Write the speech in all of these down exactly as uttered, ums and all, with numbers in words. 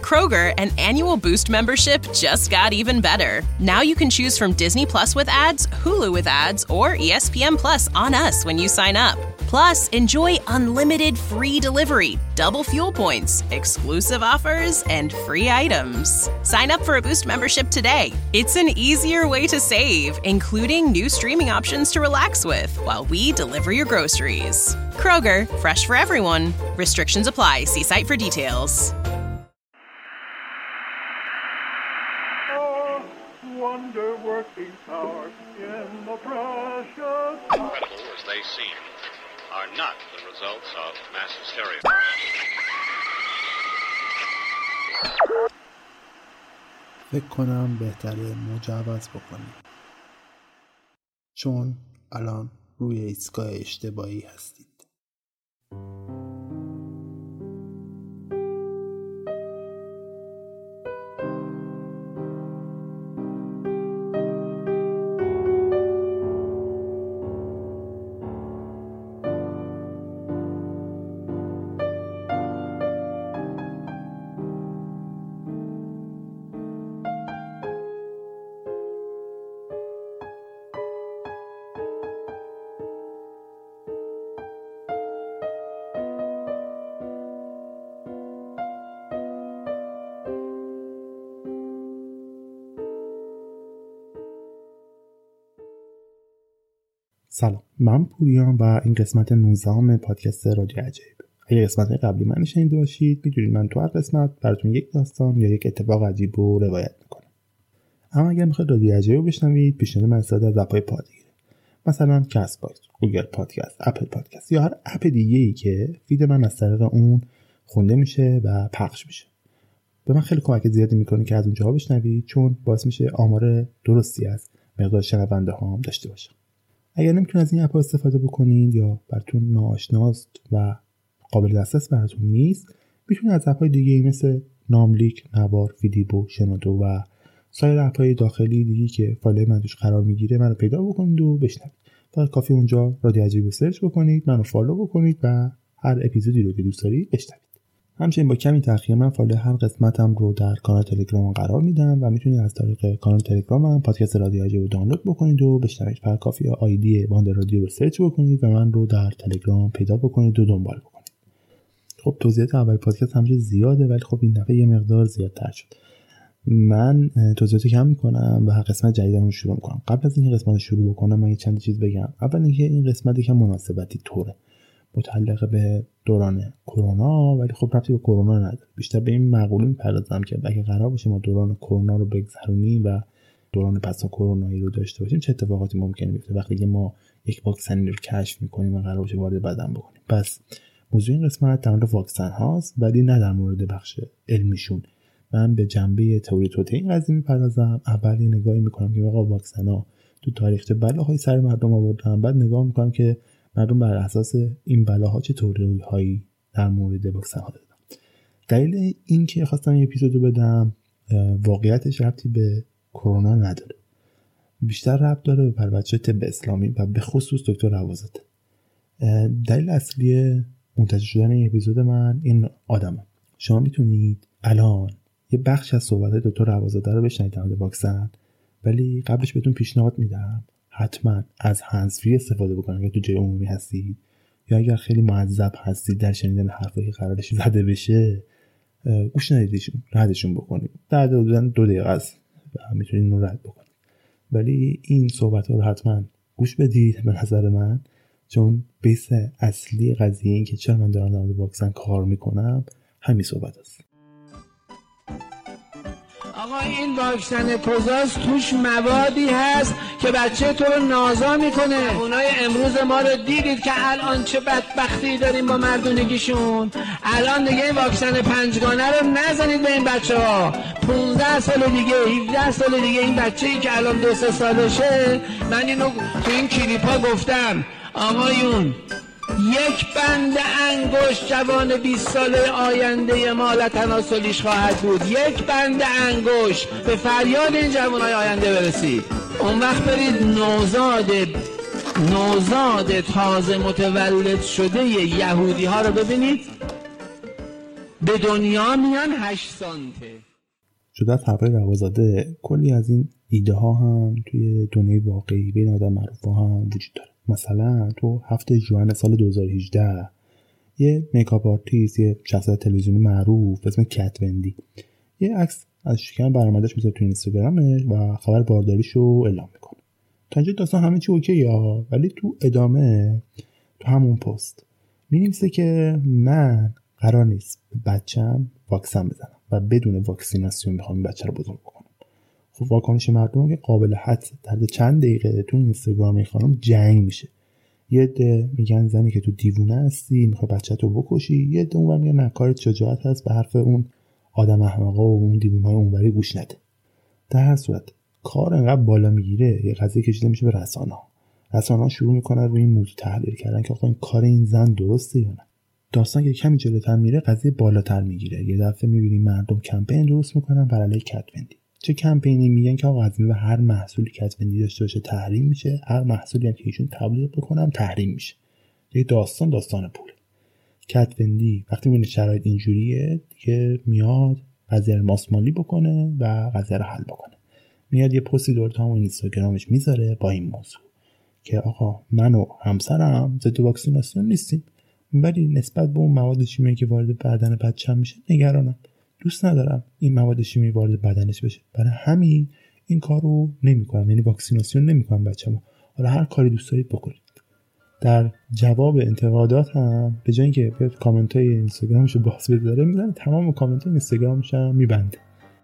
Kroger, an annual Boost membership just got even better. Now you can choose from Disney Plus with ads, Hulu with ads, or E S P N Plus on us when you sign up. Plus, enjoy unlimited free delivery, double fuel points, exclusive offers, and free items. Sign up for a Boost membership today. It's an easier way to save, including new streaming options to relax with while we deliver your groceries. Kroger, fresh for everyone. Restrictions apply. See site for details. Oh, wonder-working power in the precious... Incredible as they seem, are not the results of mass hysteria. فکر کنم بهتره مجوز بکنیم، چون الان روی ایستگاه اشتباهی هستید. سلام، من پوریان و این قسمت نوزدهم پادکست رادیو عجایب. اگه قسمت قبلی من شنیده باشید میدونید من تو هر قسمت براتون یک داستان یا یک اتفاق عجیب رو روایت میکنم. اما اگر میخواید رادیو عجایب رو بشنوید پیشنهاد من استفاده از اپ‌های پادگیر، مثلا کست باکس، گوگل پادکست، اپل پادکست یا هر اپ دیگه‌ای که فید من از طریق اون خونده میشه و پخش میشه. به من خیلی کمک زیادی میکنه که از اونجاها بشنوید، چون باعث میشه آمار درستی از مقدار شنونده هام داشته باشم. اگر نمیتونید از این اپ‌ها استفاده بکنید یا براتون ناآشناست و قابل دسترس براتون نیست، میتونید از اپ‌های دیگه‌ای مثل ناملیک، نوار، فیدیبو، شنودو و سایر اپ‌های داخلی دیگه‌ای که فایل من توش قرار میگیره منو پیدا بکنید و بشنوید. فقط کافی اونجا رادیو عجایب رو سرچ بکنید، منو فالو بکنید و هر اپیزودی رو که دوست دارید بشنوید. همچنین با کمی تأخیر من فایل هر قسمتم رو در کانال تلگرام قرار میدم و میتونید از طریق کانال تلگرامم پادکست رادیو عجایب رو دانلود بکنید و بشنوید. فقط کافیه آیدی باند رادیو رو سرچ بکنید و من رو در تلگرام پیدا بکنید و دنبال بکنید. خب توضیحات اول پادکست همچنین زیاده، ولی خب این دفعه یه مقدار زیادتر شد. من توضیحات کم میکنم و قسمت جدیدم رو شروع میکنم. قبل از اینکه قسمت شروع بکنم من یه چند چیز بگم. اول اینکه این قسمت یکم مناسبتی طوره، متعلق به دوران کرونا، ولی خب ربطی به کرونا نداره. بیشتر به این مقوله میپردازم که اگه قرار باشه ما دوران کرونا رو بگذرونیم و دوران پس از کرونایی رو داشته باشیم چه اتفاقاتی ممکنه بیفته وقتی که ما یک واکسن رو کشف میکنیم و قرار باشه وارد بدن بکنیم. پس موضوع این قسمت در مورد واکسن هاست، ولی نه در مورد بخش علمیشون. من به جنبه تئوری توطئه این قضیه میپردازم. اول یه نگاهی میکنم که آقا واکسن ها تو تاریخ چه بلاهای سر مردم آوردن، بعد نگاه میکنم که مردم بر اساس این بلاها چه تئوری‌هایی در مورد واکسن ها دادن. دلیل این که خواستم این اپیزودو بدم واقعیتش ربطی به کرونا نداره، بیشتر ربط داره به بچه طب اسلامی و به خصوص دکتر روازده. دلیل اصلی منتشر شدن این اپیزود من این آدمه. شما میتونید الان یه بخش از صحبت دکتر روازده رو بشنوید در مورد واکسن، ولی قبلش بهتون پیشنهاد میدم حتما از هندزفری استفاده بکنید اگه تو جای عمومی هستید، یا اگر خیلی معذب هستید در شنیدن حرفایی که قرارش زده بشه گوش ندیدشون، ردشون بکنید. در حدود دو دقیقه است و میتونید اون رد بکنید، ولی این صحبت ها رو حتما گوش بدید به نظر من، چون بیس اصلی قضیه این که چرا من دارم در مورد واکسن کار میکنم همین صحبت است. آقا این واکسن کوزاس توش موادی هست که بچه تو رو نازا میکنه. اونای امروز ما رو دیدید که الان چه بدبختی داریم با مردونگیشون. الان دیگه این واکسن پنجگانه رو نزنید به این بچه ها. پونزده سال دیگه، هفده سال دیگه این بچه‌ای که الان دو سه سالشه، من اینو تو این کلیپا گفتم، آقایون یک بند انگشت جوان بیست ساله آینده ما تناسلیش خواهد بود. یک بند انگشت به فریاد این جوانای آینده برسید. اون وقت برید نوزاد نوزاد تازه متولد شده یهودی ها رو ببینید. به دنیا میان هشت سانته. جدا از حرفای روازاده کلی از این ایده ها هم توی دنیای واقعی بین آدم معروف هم وجود داره. مثلا تو هفته ژوئن سال دو هزار و هجده یه میکاپ آرتیست، یه شخصیت تلویزیونی معروف اسم کت وندی یه عکس از شکم برآمدش میذاره تو اینستاگرامش و خبر بارداریشو اعلام میکنه. تا اینجا داستان همه چی اوکیه ها، ولی تو ادامه تو همون پست می‌نویسه که من قرار نیست به بچه‌م واکسن بزنم و بدون واکسیناسیون میخوام این بچه رو بزرگ بکنم. خب واکنش مردم که قابل حدس، در چند دقیقه تو اینستاگرام این خانم جنگ میشه. یه عده میگن زنی که تو دیوونه هستی میخوای بچه‌تو بکشی، یه عده اونور میگن نه کارت شجاعت هست، به حرف اون آدم احمقا و اون دیوونه‌های اونوری گوش نده. در هر صورت کار انقدر بالا میگیره، یه قضیه کشیده میشه به رسانه‌ها. رسانه‌ها شروع میکنن روی این موضوع تحلیل کردن که آقا این کار این زن درسته یا نه. داستان که کمی جلوتر میره قضیه بالاتر میگیره. یه دفعه میبینیم مردم کمپین درست میکنن بر علیه کت وندی. چه کمپینی؟ میگن که آقا از به هر محصولی کت وندی داشته باشه تحریم میشه، هر محصولی هم که ایشون تبلیغ بکنن تحریم میشه. یه داستان داستان پول. کت وندی وقتی میبینه شرایط اینجوریه دیگه میاد قضیه رو ماسمالی بکنه و قضیه رو حل بکنه. میاد یه پستی دور تا همون اینستاگرامش میذاره با این موضوع که آقا من و همسرم ضد واکسیناسیون نیستیم، ولی نسبت به اون مواد شیمیایی که وارد بدن بچه‌م میشه نگرانم. دوست ندارم این مواد شیمیایی وارد بدنش بشه. برای همین این کارو نمی‌کنم، یعنی واکسیناسیون نمی‌کنم بچه‌مو. حالا هر کاری دوست دارید بکنید. در جواب انتقادات هم به جای اینکه بیاد کامنت‌های اینستاگرامشو باز بذاره، میذاره تمام کامنت‌های اینستاگرامش هم میبنده.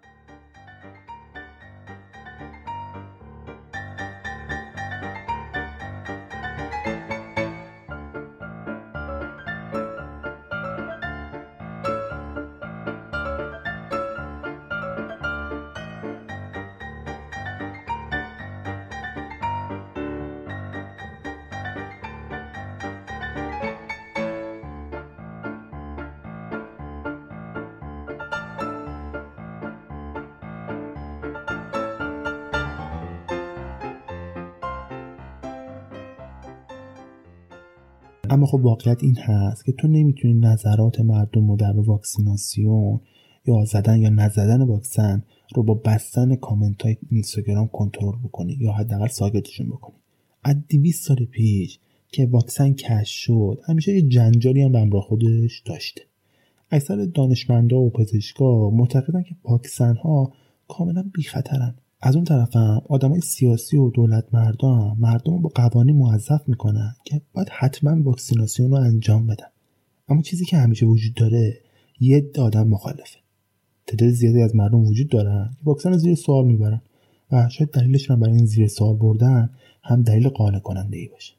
اما خب واقعیت این هست که تو نمیتونی نظرات مردم رو در واکسیناسیون یا زدن یا نزدن واکسن رو با بستن کامنت های اینستاگرام کنترل بکنی یا حداقل ساکتشون بکنی. از دویست سال پیش که واکسن کشف شد همیشه یه جنجالی هم به همراه خودش داشته. اکثر دانشمندا و پزشکا معتقدن که واکسن ها کاملا بی خطرن. از اون طرف هم آدمای سیاسی و دولت مردم مردم رو با قوانین موظف میکنن که باید حتما واکسیناسیون رو انجام بدن. اما چیزی که همیشه وجود داره یه عده آدم مخالفه. تعداد زیادی از مردم وجود دارن که واکسن رو زیر سوال میبرن و شاید دلیلشون برای این زیر سوال بردن هم دلیل قانع کننده ای باشه.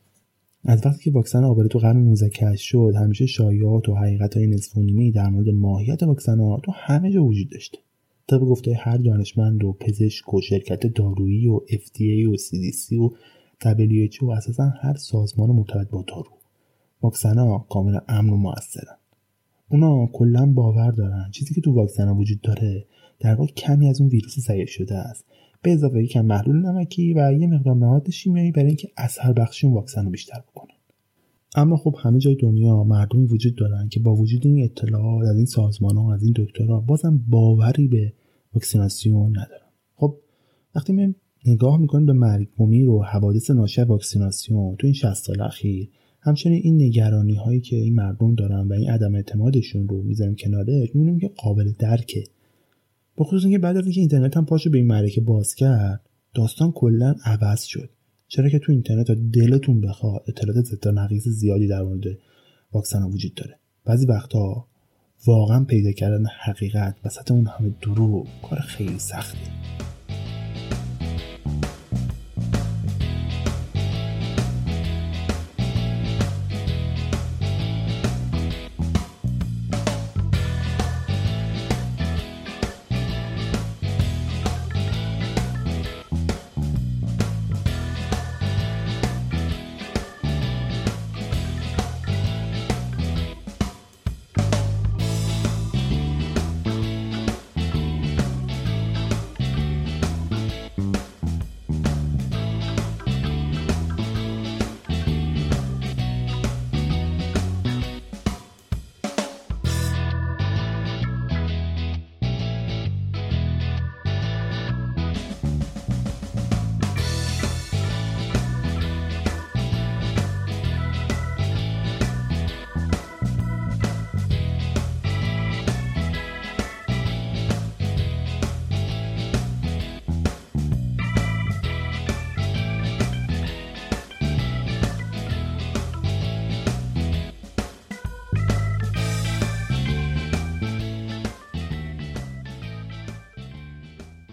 از وقتی که واکسن آبله تو قرن نوزدهم کشف شد همیشه شایعات و حقیقت‌های نصف و نیمه‌ای در مورد ماهیت واکسن‌ها تو همه جا وجود داشته. طبق گفته هر دانشمند و پزشک و شرکت دارویی و اف دی ای و سی دی سی و دبلیو اچ او و اساسا هر سازمان مرتبط با دارو، واکسن‌ها کاملا امن و مؤثرن. اونا کلا باور دارن چیزی که تو واکسن‌ها وجود داره در واقع کمی از اون ویروس ضعیف شده است، به اضافه یک کم محلول نمکی و یه مقدار مواد شیمیایی برای اینکه اثر بخشی اون واکسن رو بیشتر بکنه. اما خب همه جای دنیا مردمی وجود دارن که با وجود این اطلاعات از این سازمان‌ها از این دکترها بازم باوری به واکسیناسیون ندارن. خب وقتی ما نگاه میکنیم به مرگ و میر و حوادث ناشی از واکسیناسیون تو این شصت سال اخیر، همچنین این نگرانی هایی که این مردم دارن و این عدم اعتمادشون رو میذاریم کنارش، میبینیم که قابل درکه. به خصوص اینکه بعد از اینکه اینترنت هم پاشو به این معرکه باز کرد، داستان کلا عوض شد. چرا که تو اینترنت دلتون بخواد اطلاعات ضد نقیض زیادی در مورد واکسن ها وجود داره. بعضی وقتا واقعا پیدا کردن حقیقت وسط اون همه دروغ کار خیلی سختیه.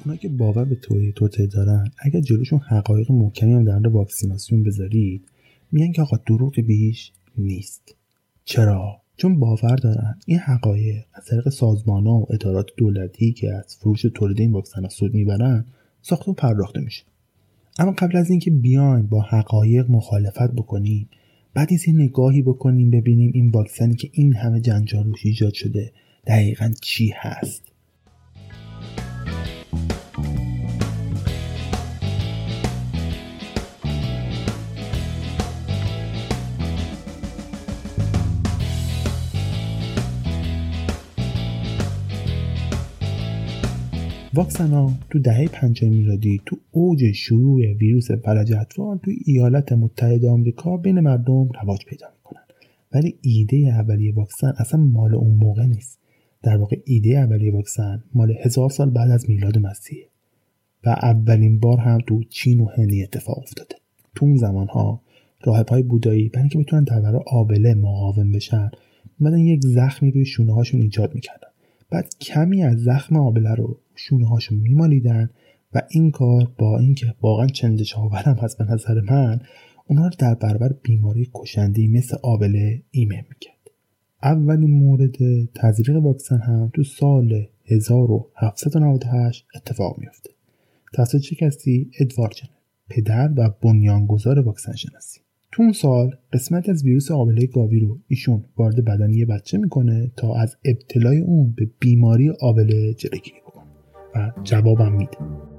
اونا که باور به تئوری توطئه دارن، اگر جلوشون حقایق محکمی هم در مورد واکسیناسیون بذارید، میگن که آقا دروغ بیش نیست. چرا؟ چون باور دارن این حقایق از طریق سازمان‌ها و ادارات دولتی که از فروش و تولید این واکسن‌ها سود میبرن ساخته و پرداخته میشه. اما قبل از اینکه بیایم با حقایق مخالفت بکنیم، بعد یه نگاهی بکنیم ببینیم این واکسنی که این همه جنجال روش ایجاد شده دقیقاً چی هست. واکسن‌ها تو دهه پنجاه میلادی تو اوج شیوع ویروس فلج اطفال تو ایالات متحده آمریکا بین مردم رواج پیدا میکنن. ولی ایده اولیه واکسن اصلا مال اون موقع نیست. در واقع ایده اولیه واکسن مال هزار سال بعد از میلاد مسیح و اولین بار هم تو چین و هند اتفاق افتاده. تو اون زمانها راهب‌های بودایی برای اینکه بتونن در برابر آبله مقاوم بشن، اومدن یک زخمی روی شونه‌هاشون ایجاد میکردن. بعد کمی از زخم آبله رو شونه هاشون میمالیدن و این کار با اینکه واقعا چندشاورم هست به نظر من، اونا رو در برابر بیماری کشنده‌ای مثل آبله ایمن میکرد. اولین مورد تزریق واکسن هم تو سال هزار و هفتصد و نود و هشت اتفاق میفته. توسط چه کسی؟ ادوارد جنر، پدر و بنیانگذار واکسن شناسی. تو اون سال قسمت از ویروس آبله گاوی رو ایشون وارد بدن یه بچه میکنه تا از ابتلای اون به بیماری آبله جلوگیری بکنه و جوابم میده.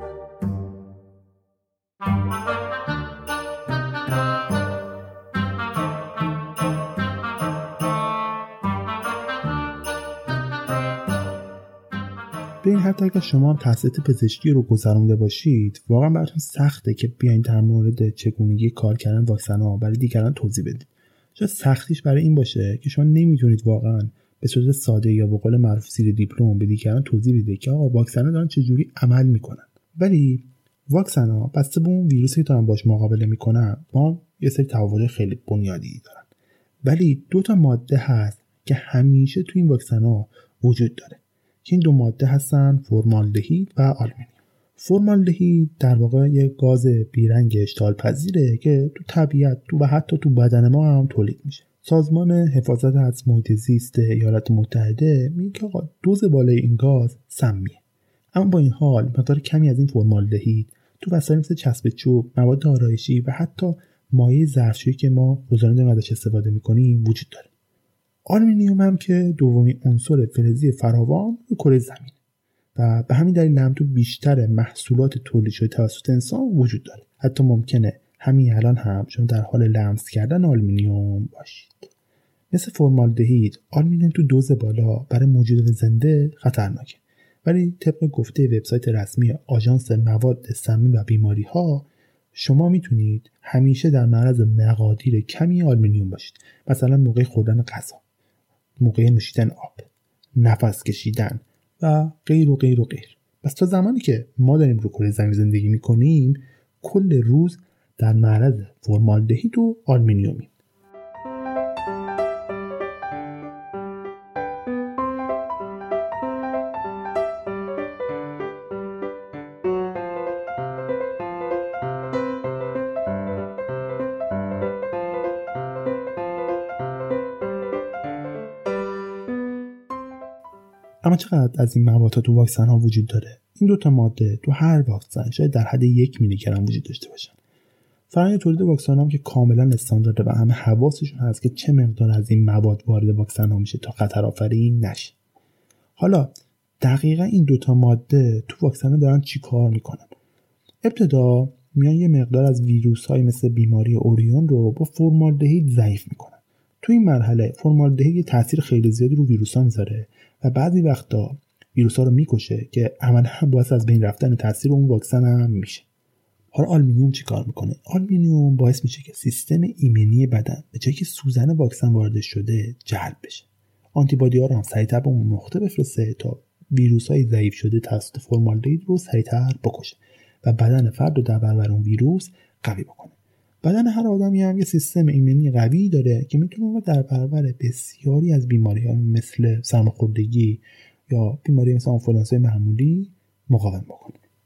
ببین حتی اگر شما هم تحصیلات پزشکی رو گذرونده باشید، واقعا براتون سخته که بیاین در مورد چگونگی کار کردن واکسن‌ها برای دیگران توضیح بدید. شاید سختیش برای این باشه که شما نمیدونید واقعا به صورت ساده یا به قول معروف زیر دیپلم به دیگران توضیح بدید که آقا واکسن‌ها دارن چجوری عمل میکنن. ولی واکسن‌ها بسته به اون ویروسی که دارن باش مقابله میکنن، ما یه سری تفاوت‌های خیلی بنیادی دارن. ولی دو تا ماده هست که همیشه تو این واکسن‌ها وجود داره. که این دو ماده هستن فرمالدهید و آلومینیوم. فرمالدهید در واقع یک گاز بیرنگ اشتعال پذیره که تو طبیعت تو و حتی تو بدن ما هم تولید میشه. سازمان حفاظت از محیط زیست ایالات متحده میگه که آقا دوز بالای این گاز سمیه. اما با این حال مقدار کمی از این فرمالدهید تو وسایل مثل چسب چوب، مواد آرایشی و حتی مایع ظرفشویی که ما روزانه داریم ازش استفاده میکنیم وجود داره. آلومینیوم هم که دومین عنصر فلزی فراوان روی کره زمین و به همین دلیل هم تو بیشتر محصولات تولید شده توسط انسان وجود داره. حتی ممکنه همین الان هم شما در حال لمس کردن آلومینیوم باشید. مثل فرمالدهید، آلومینیوم تو دوز بالا برای موجودات زنده خطرناکه. ولی طبق گفته وبسایت رسمی آژانس مواد سمی و بیماری ها، شما میتونید همیشه در معرض مقادیر کمی آلومینیوم باشید. مثلا موقع خوردن غذا، موقع نوشیدن آب، نفس کشیدن و غیر و غیر و غیر. بس تا زمانی که ما داریم رو کره زمین زندگی میکنیم، کل روز در معرض فرمالدهید و آلومینیومیم. اما چقدر از این مواد تو واکسن ها وجود داره؟ این دوتا ماده تو هر واکسن شاید در حد یک میلی گرم وجود داشته باشن. فرآیند تولید واکسن هم که کاملا استاندارده و همه حواسشون هست که چه مقدار از این مواد وارد واکسن ها میشه تا خطر آفرین نشه. حالا دقیقا این دوتا ماده تو واکسن ها دارن چی کار میکنن؟ ابتدا میان یه مقدار از ویروس های مثل بیماری اوریون رو با فرمالدهید ضعیف میکنن. تو این مرحله فرمالدهید تاثیر خیلی زیادی رو ویروس ها میذاره و بعضی وقتا ویروس ها رو میکشه که عملا باعث از بین رفتن تاثیر اون واکسن هم میشه. حالا آلومینیوم چی کار میکنه؟ آلومینیوم باعث میشه که سیستم ایمنی بدن به جایی که سوزن واکسن وارد شده جلب بشه. آنتیبادی ها رو هم سریعتر به اون نقطه بفرسته تا ویروس های ضعیف شده توسط فرمالدهید رو سریعتر بکشه و بدن فرد رو در برابر اون ویروس قوی بکنه. بدن هر آدمی هم یه سیستم ایمنی قوی داره که میتونه در برابر بسیاری از بیماری‌ها مثل سرماخوردگی یا بیماری مثل آنفولانزای معمولی مقاوم بکنه.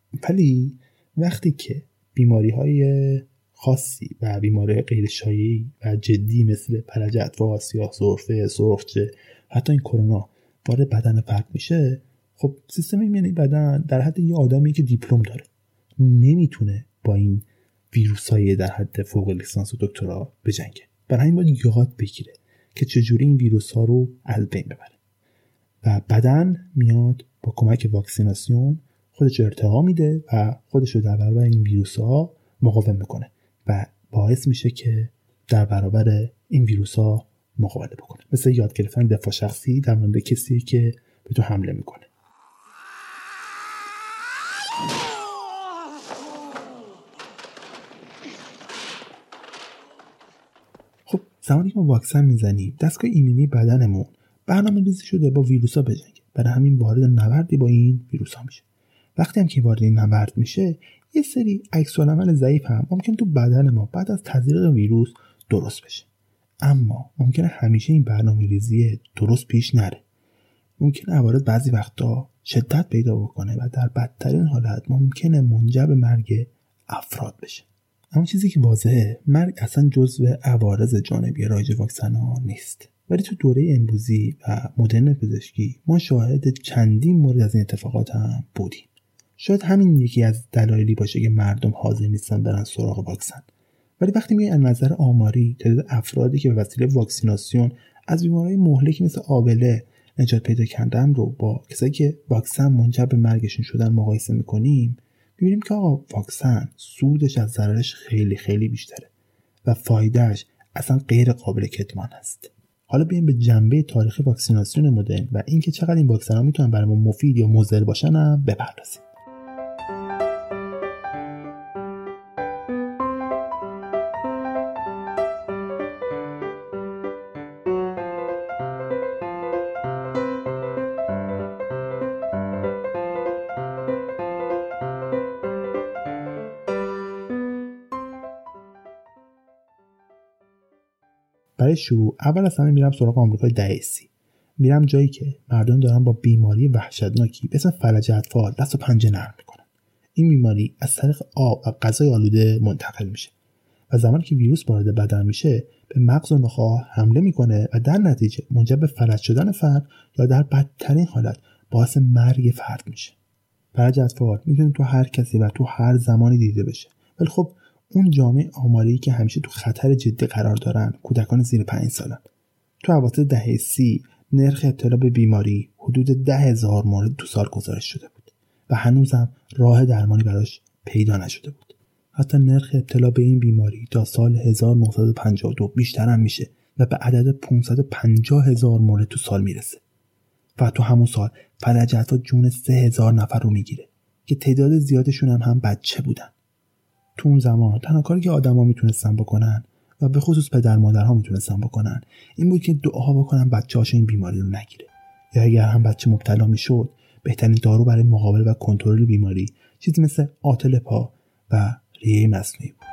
ولی وقتی که بیماری های خاصی و بیماری غیر شایعی و جدی مثل فلج اطفال، سیاه سرفه، سرخچه، حتی این کرونا وارد بدن فرد میشه، خب سیستم ایمنی بدن در حد یه آدمی که دیپلم داره نمیتونه با این ویروسای در حد فوق لیسانس و دکترا بجنگه. برای همین باید یاد بگیره که چجوری این ویروس‌ها رو از بین ببره و بدن میاد با کمک واکسیناسیون خودش رو ارتقا میده و خودش رو در برابر این ویروس‌ها مقاوم میکنه و باعث میشه که در برابر این ویروس‌ها مقابله بکنه. مثل یاد گرفتن دفاع شخصی در مورد کسی که به تو حمله میکنه. خب زمانی که ما واکسن میزنیم دستگاه ایمنی بدنمون برنامه ریزی شده با ویروسا بجنگه، برای همین وارد نبردی با این ویروسا میشه. وقتی هم که وارد این نبرد میشه یه سری عکس‌العمل ضعیف هم ممکن تو بدن ما بعد از تزریق ویروس درست بشه، اما ممکنه همیشه این برنامه ریزی درست پیش نره. ممکنه عوارض بعضی وقتا شدت پیدا بکنه و در بدترین حالت ممکنه منجر به مرگ افراد بشه. اما چیزی که واضحه، مرگ اصلا جزو عوارض جانبی رایج واکسن ها نیست. ولی تو دوره امروزی و مدرن پزشکی ما شاهد چندین مورد از این اتفاقات هم بودیم. شاید همین یکی از دلایلی باشه که مردم حاضر نیستن برن سراغ واکسن. ولی وقتی میای از نظر آماری تعداد افرادی که به وسیله واکسیناسیون از بیماریهای مهلکی مثل آبله نجات پیدا کردن رو با کسایی که واکسن منجر به مرگشون شدن مقایسه میکنیم، میبینیم که آقا واکسن سودش از ضررش خیلی خیلی بیشتره و فایدهش اصلا غیر قابل کتمان است. حالا بیایم به جنبه تاریخی واکسیناسیون مدرن و اینکه چقدر این واکسن ها میتونن برای ما مفید یا مضر باشن هم بپردازیم. برای شروع اول از همه میرم سراغ آمریکای دهه سی. میرم جایی که مردم دارن با بیماری وحشتناکی به اسم فلج اطفال دست و پنجه نرم میکنن. این بیماری از طریق آب و غذای آلوده منتقل میشه و زمانی که ویروس وارد بدن میشه به مغز و نخاع حمله میکنه و در نتیجه منجر به فلج شدن فرد یا در بدترین حالت باعث مرگ فرد میشه. فلج اطفال میتونه تو هر کسی و تو هر زمانی دیده بشه، ولی خب اون جامعه آماری که همیشه تو خطر جدی قرار دارن کودکان زیر پنج سالن. تو اواسط دهه سی نرخ ابتلا به بیماری حدود ده هزار مورد تو سال گزارش شده بود و هنوزم راه درمانی براش پیدا نشده بود. حتی نرخ ابتلا به این بیماری تا سال هزار و نهصد و پنجاه و دو بیشتر هم میشه و به عدد پانصد و پنجاه هزار مورد تو سال میرسه. و تو همون سال فلج اطفال جون سه هزار نفر رو میگیره که تعداد زیادشون هم, هم بچه بودن. تو اون زمان تنها کاری که آدما میتونستن بکنن و به خصوص پدر مادرها میتونستن بکنن این بود که دعا بکنن بچه‌هاشون این بیماری رو نگیره، یا اگر هم بچه مبتلا میشد بهترین دارو برای مقابله و کنترل بیماری چیزی مثل آتل پا و ریه مصنوعی بود.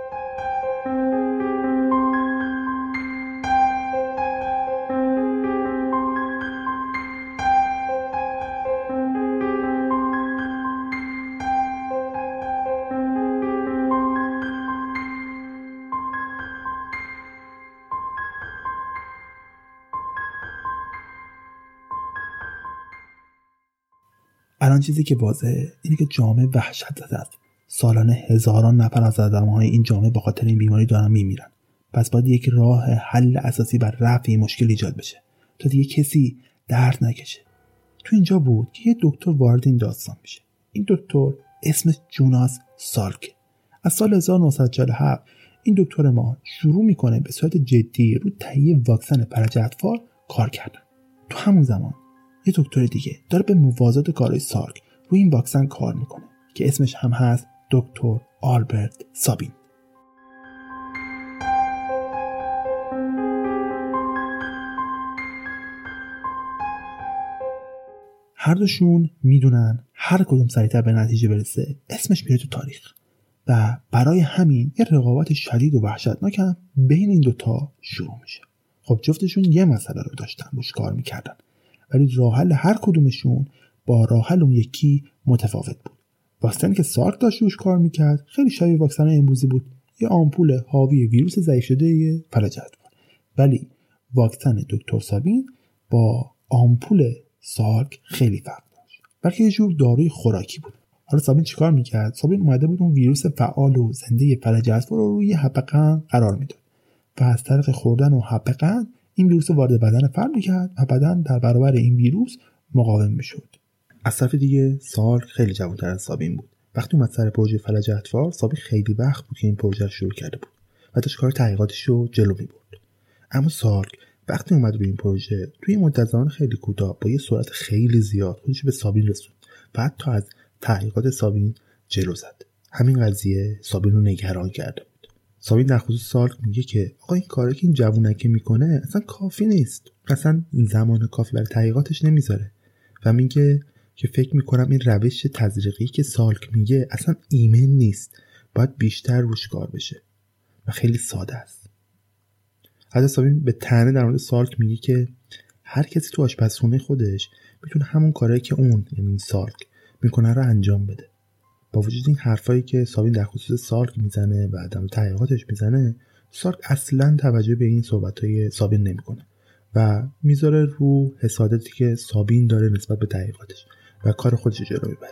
الان چیزی که واضحه اینه که جامعه وحشت زده است. سالانه هزاران نفر از آدم‌های این جامعه به خاطر این بیماری دارن میمیرن. پس باید یک راه حل اساسی بر رفع این مشکل ایجاد بشه تا دیگه کسی درد نکشه. تو اینجا بود که یه دکتر وارد این داستان میشه. این دکتر اسمش جوناس سالک. از سال هزار و نهصد و چهل و هفت این دکتر ما شروع میکنه به صورت جدی رو تهیه واکسن فلج اطفال کار کردن. تو همون زمان یه دکتر دیگه داره به موازات کارهای سالک روی این واکسن کار میکنه که اسمش هم هست دکتر آلبرت سابین. هر دوشون میدونن هر کدوم سریعتر به نتیجه برسه اسمش میره تو تاریخ و برای همین یه رقابت شدید و وحشتناک هم بین این دوتا شروع میشه. خب جفتشون یه مسئله رو داشتن روش کار میکردن، ولی راه حل هر کدومشون با راه حل اون یکی متفاوت بود. واکسنی که سارک داشت روش کار میکرد خیلی شبیه واکسن امروزی بود، یه آمپول حاوی ویروس ضعیف شده فلج ادوار. ولی واکسن دکتر سابین با آمپول سارک خیلی فرق داشت، بلکه یه جور داروی خوراکی بود. حالا سابین چیکار میکرد؟ سابین اومده بود اون ویروس فعال و زنده فلج ادوار رو روی حب قند قرار میداد و از طریق خوردن و حب قند این ویروس وارد بدن فرد میکرد و بدن در برابر این ویروس مقاوم میشد. از طرف دیگه سارک خیلی جوان‌تر از سابین بود. وقتی اومد سر پروژه فلج ادوار، سابین خیلی وقت بود که این پروژه رو شروع کرده بود و داشت کار تحقیقاتش رو جلو میبرد. اما سارک وقتی اومد روی این پروژه توی مدت زمان خیلی کوتاه با یه سرعت خیلی زیاد خودش به سابین رسوند و حتی از تحقیقات سابین جلو زد. همین قضیه سابین رو نگران کرده بود. سابین در خصوص سارک میگه که آقا این کاری که این جوونکه میکنه اصلا کافی نیست، اصلا زمان کافی برای تحقیقاتش نمیذاره و میگه که فکر میکنم این روش تزریقی که سارک میگه اصلا ایمن نیست، باید بیشتر روش کار بشه و خیلی ساده است. حتی سابین به طعنه در مورد سارک میگه که هر کسی تو آشپزخونه خودش میتونه همون کاری که اون یعنی سارک میکنه رو انجام بده. با وجود این حرفایی که سابین در خصوص سارک میزنه و در مورد تحقیقاتش میزنه، سارک اصلا توجه به این صحبتای سابین نمیکنه و میذاره رو حسادتی که سابین داره نسبت به تحقیقاتش و کار خودش جلو میبره.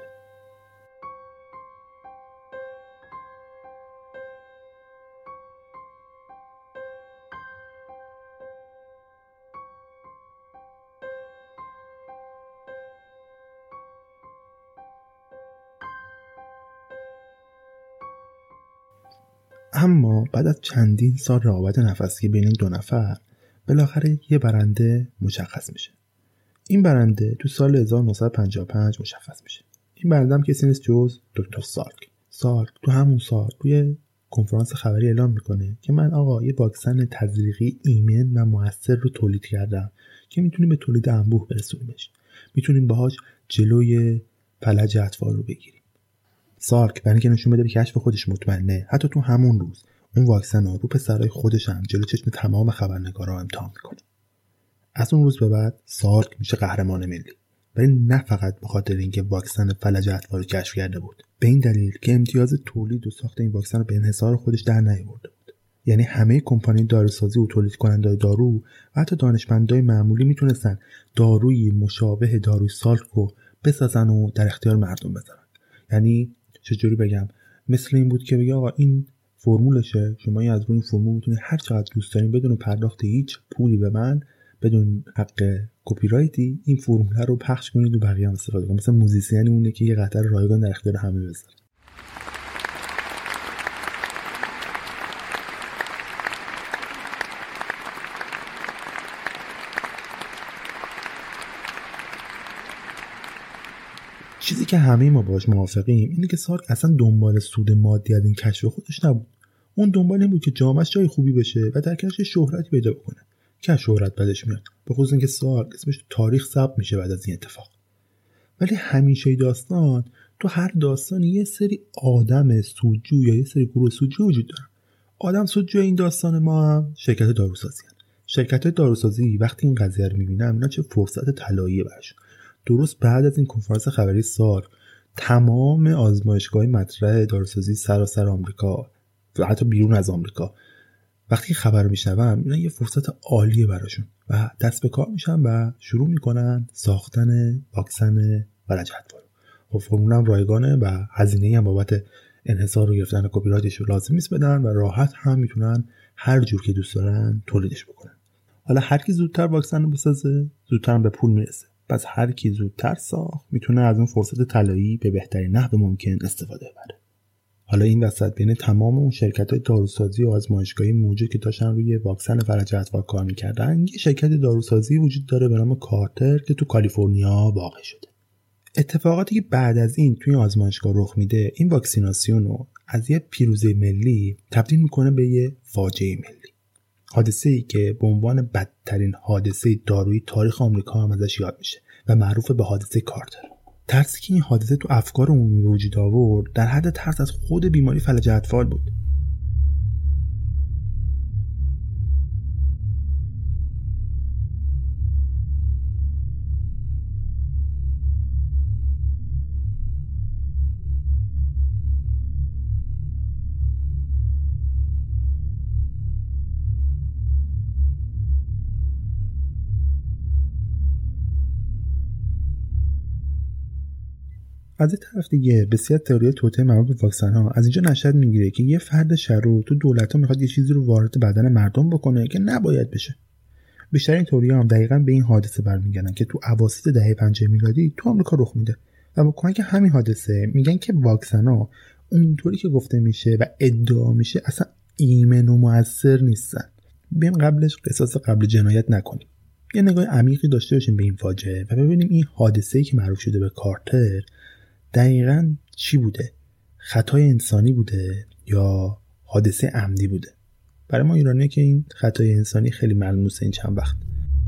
اما بعد از چندین سال رقابت نفسی بین این دو نفر بالاخره یه برنده مشخص میشه. این برنده تو سال هزار و نهصد و پنجاه و پنج مشخص میشه. این برنده هم کسی نیست جز دکتر سارک. سارک تو همون سال توی کنفرانس خبری اعلام میکنه که من آقا یه واکسن تزریقی ایمن و موثر رو تولید کردم که میتونیم به تولید انبوه برسونیمش، میتونیم باهاش جلوی فلج ادوار رو بگیریم. سارک برای اینکه نشون بده به کشف خودش مطمئنه، حتی تو همون روز اون واکسن رو رو پسرای خودش هم جلو چشم تمام خبرنگارا امتحان میکنه. از اون روز به بعد سارک میشه قهرمان ملی، ولی نه فقط به خاطر اینکه واکسن فلج ادوار رو کشف کرده بود، به این دلیل که امتیاز تولید و ساخت این واکسن رو به انحصار خودش در نیاورده بود. یعنی همه کمپانی داروسازی و تولید کننده‌های دارو و حتی دانشمندای معمولی میتونستن دارویی مشابه داروی سارک رو بسازن و در اختیار مردم بذارن. یعنی چجوری بگم، مثل این بود که بگه آقا این فرمولشه، شما از روی این فرمول میتونید هر چقدر دوست دارین بدون پرداخت هیچ پولی به من، بدون حق کپی رایتی این فرمول رو پخش کنید و بقیه هم استفاده کنید. مثلا موزیسین اونه که یه قطعه رایگان در اختیار همه بذاره. چیزی که همه ما باش موافقیم اینه که سارک اصلا دنبال سود مادی از این کشف خودش نبود. اون دنبال این بود که جامعه‌اش جای خوبی بشه و در کنارش شهرت پیدا بکنه. که شهرت بعدش میاد، به خصوص اینکه سارک اسمش تو تاریخ ثبت میشه بعد از این اتفاق. ولی همیشه داستان تو هر داستانی یه سری آدم سودجو یا یه سری گروه سودجو وجود داره. آدم سودجو این داستان ما هم شرکت داروسازی هست. شرکت داروسازی وقتی این قضیه رو میبینن اینا چه فرصت طلایی براشون. درست بعد از این کنفرانس خبری سارک تمام آزمایشگاه مطرح داروسازی سراسر آمریکا و حتی بیرون از آمریکا وقتی خبر رو میشنون اینا یه فرصت عالیه براشون و دست به کار میشن و شروع میکنن ساختن واکسن فلج ادوار. خب فرمول هم رایگانه و هزینه‌ای هم بابت انحصار و گرفتن کپی رایتش رو لازم نیست بدن و راحت هم میتونن هر جور که دوست دارن تولیدش بکنن. حالا هر کی زودتر واکسن رو بسازه زودتر هم به پول میرسه. پس هر کی زودتر ساخت میتونه از اون فرصت طلایی به بهترین نحو ممکن استفاده ببره. حالا این وسط بین تمام اون شرکت‌های داروسازی و آزمایشگاهی موجود که داشتن روی واکسن فلج ادوار کار می‌کردن، یه شرکت داروسازی وجود داره به نام کارتر که تو کالیفرنیا واقع شده. اتفاقاتی که بعد از این توی آزمایشگاه رخ میده، این واکسیناسیون رو از یه پیروزی ملی تبدیل میکنه به یه فاجعه ملی. حادثه‌ای که به عنوان بدترین حادثه دارویی تاریخ آمریکا هم ازش یاد میشه و معروف به حادثه کارتر. ترسی که این حادثه تو افکار عمومی وجود آورد در حد ترس از خود بیماری فلج ادوار بود. از این طرف دیگه بسیار تئوری توطئه مربوط به واکسن ها از اینجا نشأت میگیره که یه فرد شرور تو دولت‌ها میخواد یه چیزی رو وارد بدن مردم بکنه که نباید بشه. بیشتر این تئوری‌ها هم دقیقاً به این حادثه برمیگردن که تو اواسط دهه پنجاه میلادی تو آمریکا رخ میده و با کمک همین حادثه میگن که واکسن ها اونطوری که گفته میشه و ادعا میشه اصلا ایمن و موثر نیستن. بیایم قبلش قصاص قبل جنایت نکنیم. یه نگاه عمیقی داشته باشیم به این فاجعه و ببینیم این حادثه‌ای که معروف شده به کارتر دقیقاً چی بوده؟ خطای انسانی بوده یا حادثه عمدی بوده؟ برای ما ایرانیه که این خطای انسانی خیلی ملموسه این چند وقت.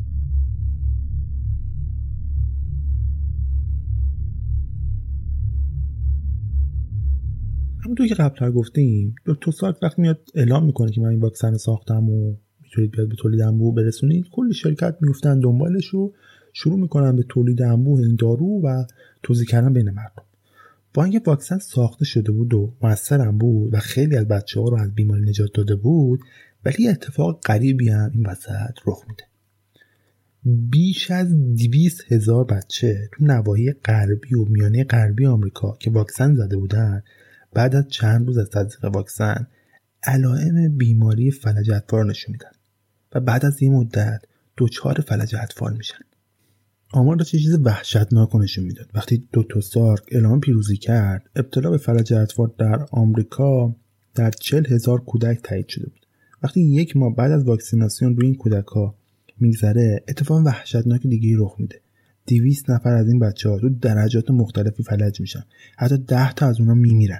همونطور که قبل‌تر گفتیم دکتر سارک وقتی میاد اعلام میکنه که من این واکسن رو ساختم و میتونید بیاد به تولید انبوه برسونید، کلی شرکت میفتن دنبالش و شروع میکنن به تولید انبوه این دارو و توزیع کردن بین مردم. با اینکه واکسن ساخته شده بود و موثر هم بود و خیلی از بچه‌ها رو از بیماری نجات داده بود، ولی اتفاق غریبی هم این وسط رخ میده. بیش از دویست هزار بچه تو نواحی غربی و میانه غربی آمریکا که واکسن زده بودن بعد از چند روز از تزریق واکسن علائم بیماری فلج اطفال نشون میدن و بعد از این مدت دچار فلج اطفال میشن. آمار داشت چه چیز وحشتناک نشون میداد. وقتی دکتر سارک اعلام پیروزی کرد، ابتلا به فلج اطفال در آمریکا در چهل هزار کودک تایید شده بود. وقتی یک ماه بعد از واکسیناسیون روی این کودک‌ها میگذره، اتفاق وحشتناک دیگه‌ای رخ میده. دویست نفر از این بچه‌ها تو درجات مختلفی فلج میشن. حتی ده تا از اونها میمیرن.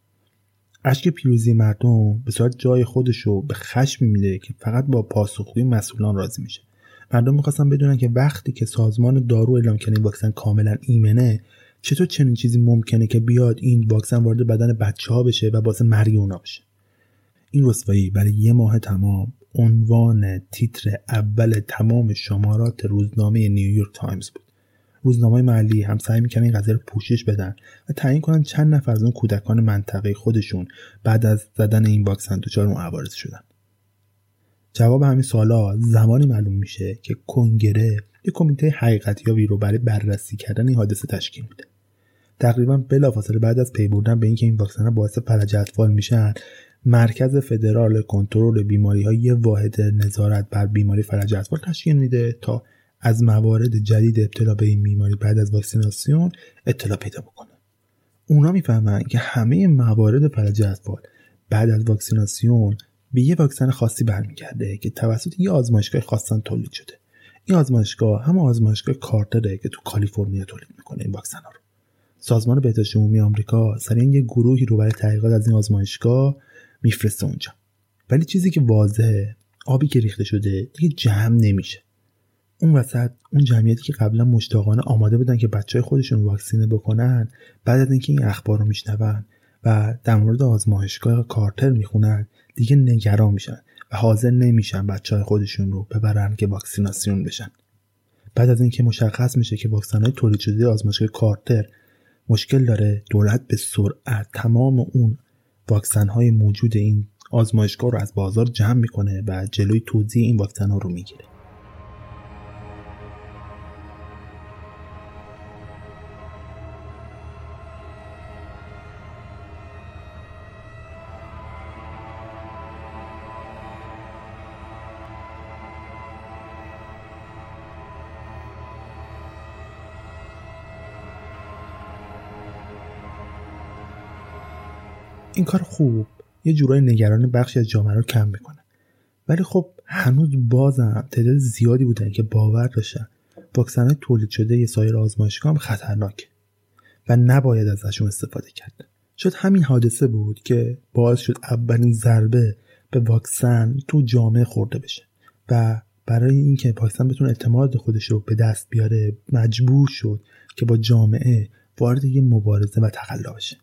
اشک پیروزی مردم به صورت جای خودشو به خشم میده که فقط با پاسخگویی مسئولان راضی میشه. مردم میخواستن بدونن که وقتی که سازمان دارو اعلام کنه واکسن کاملا ایمنه، چطور چنین چیزی ممکنه که بیاد این واکسن وارد بدن بچه‌ها بشه و باعث مرگ اونا بشه. این رسوایی برای یه ماه تمام عنوان تیتر اول تمام شمارات روزنامه نیویورک تایمز بود. روزنامه‌های محلی هم سعی می‌کردن این قضیه رو پوشش بدن و تعیین کنن چند نفر از اون کودکان منطقه خودشون بعد از زدن این واکسن دچار معوارض شدن. جواب همین سوالا زمانی معلوم میشه که کنگره یک کمیته حقیقتیابی رو برای بررسی کردن این حادثه تشکیل میده. تقریبا بلافاصله بعد از پی بردن به اینکه این واکسن‌ها باعث فلج اطفال میشن، مرکز فدرال کنترل بیماری‌ها یه واحد نظارت بر بیماری فلج اطفال تشکیل میده تا از موارد جدید ابتلا به این بیماری بعد از واکسیناسیون اطلاع پیدا بکنه. اونا میفهمن که همه موارد فلج اطفال بعد از واکسیناسیون به یه واکسن خاصی برمیگرده که توسط یه آزمایشگاه خاصن تولید شده. این آزمایشگاه هم آزمایشگاه کارتره که تو کالیفرنیا تولید میکنه این واکسن‌ها رو. سازمان بهداشت عمومی آمریکا سریع یه گروهی رو برای تحقیقات از این آزمایشگاه میفرسته اونجا. ولی چیزی که واضحه، آبی که ریخته شده دیگه جمع نمیشه. اون وسط اون جمعیتی که قبلا مشتاقانه آماده بودن که بچهای خودشون واکسینه بکنن، بعد از اینکه این اخبار رو میشنون و در مورد آزمایشگاه کارتر میخونن، دیگه نگران میشن و حاضر نمیشن بچهای خودشون رو ببرن که واکسیناسیون بشن. بعد از اینکه مشخص میشه که واکسن‌های تولید شده آزمایشگاه کارتر مشکل داره، دولت به سرعت تمام اون واکسن‌های موجود این آزمایشگاه رو از بازار جمع میکنه و جلوی توزیع این واکسن‌ها رو میگیره. این کار خوب یه جورای نگران بخشی از جامعه رو کم میکنه، ولی خب هنوز بازم تعداد زیادی بودن که باور داشتن واکسن‌های تولید شده یه سایر آزمایشگاه هم خطرناکه و نباید ازشون استفاده کرد. شاید همین حادثه بود که باعث شد اولین ضربه به واکسن تو جامعه خورده بشه و برای اینکه واکسن بتونه اعتماد خودش رو به دست بیاره مجبور شد که با جامعه وارد یه مبارزه و تقلا بشه.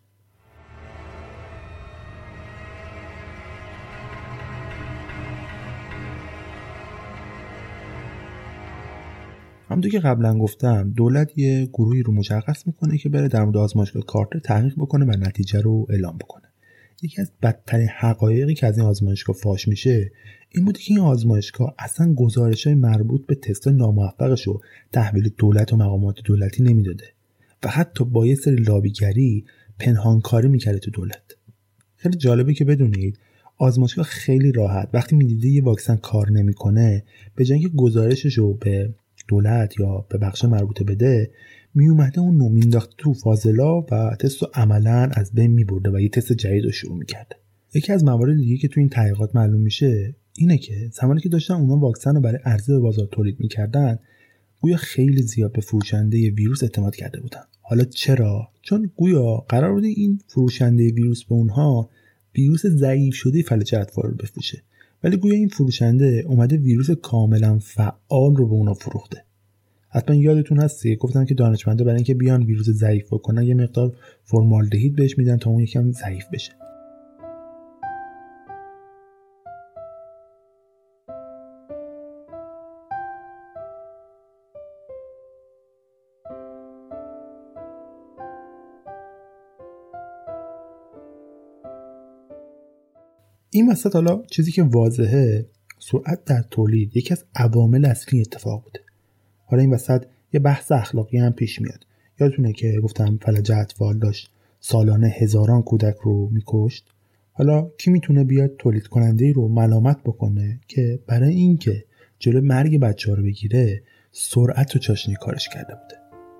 همونطور که قبلا گفتم، دولت یه گروهی رو مشخص میکنه که بره در مورد آزمایشگاه کارتر تحقیق بکنه و نتیجه رو اعلام بکنه. یکی از بدترین حقایقی که از این آزمایشگاه فاش میشه این بوده که این آزمایشگاه اصلا گزارش‌های مربوط به تست ناموفقش رو تحویل دولت و مقامات دولتی نمیداده و حتی با یه سری لابیگری پنهانکاری میکرده تو دولت. خیلی جالبه که بدونید آزمایشگاه خیلی راحت وقتی میدیده یه واکسن کار نمیکنه، به جای اینکه گزارشش رو به دولت یا به بخش مربوطه بده، میومده اون رو مینداخت تو فاضلا و تست رو عملاً از بین میبرده و یه تست جدید رو شروع میکرده. یکی از موارد دیگه که تو این تحقیقات معلوم میشه اینه که زمانی که داشتن اونا واکسن رو برای عرضه به بازار تولید میکردن، گویا خیلی زیاد به فروشنده ویروس اعتماد کرده بودن. حالا چرا؟ چون گویا قرار بوده این فروشنده ویروس به اونها ویروس ضعیف شده فلج اطفال رو بفروشه، ولی گویا این فروشنده اومده ویروس کاملا فعال رو به اونا فروخته. حتما یادتون هستی گفتم که دانشمندا برای اینکه بیان ویروس ضعیف بکنن یه مقدار فرمالدهید بهش میدن تا اون یکم ضعیف بشه. این وسط حالا چیزی که واضحه، سرعت در تولید یکی از عوامل اصلی اتفاق بوده. حالا این وسط یه بحث اخلاقی هم پیش میاد. یادتونه که گفتم فلج اطفال داشت سالانه هزاران کودک رو میکشت. حالا کی میتونه بیاد تولید کننده رو ملامت بکنه که برای اینکه جلوی مرگ بچه‌ها رو بگیره سرعت و چاشنی کارش کرده بوده؟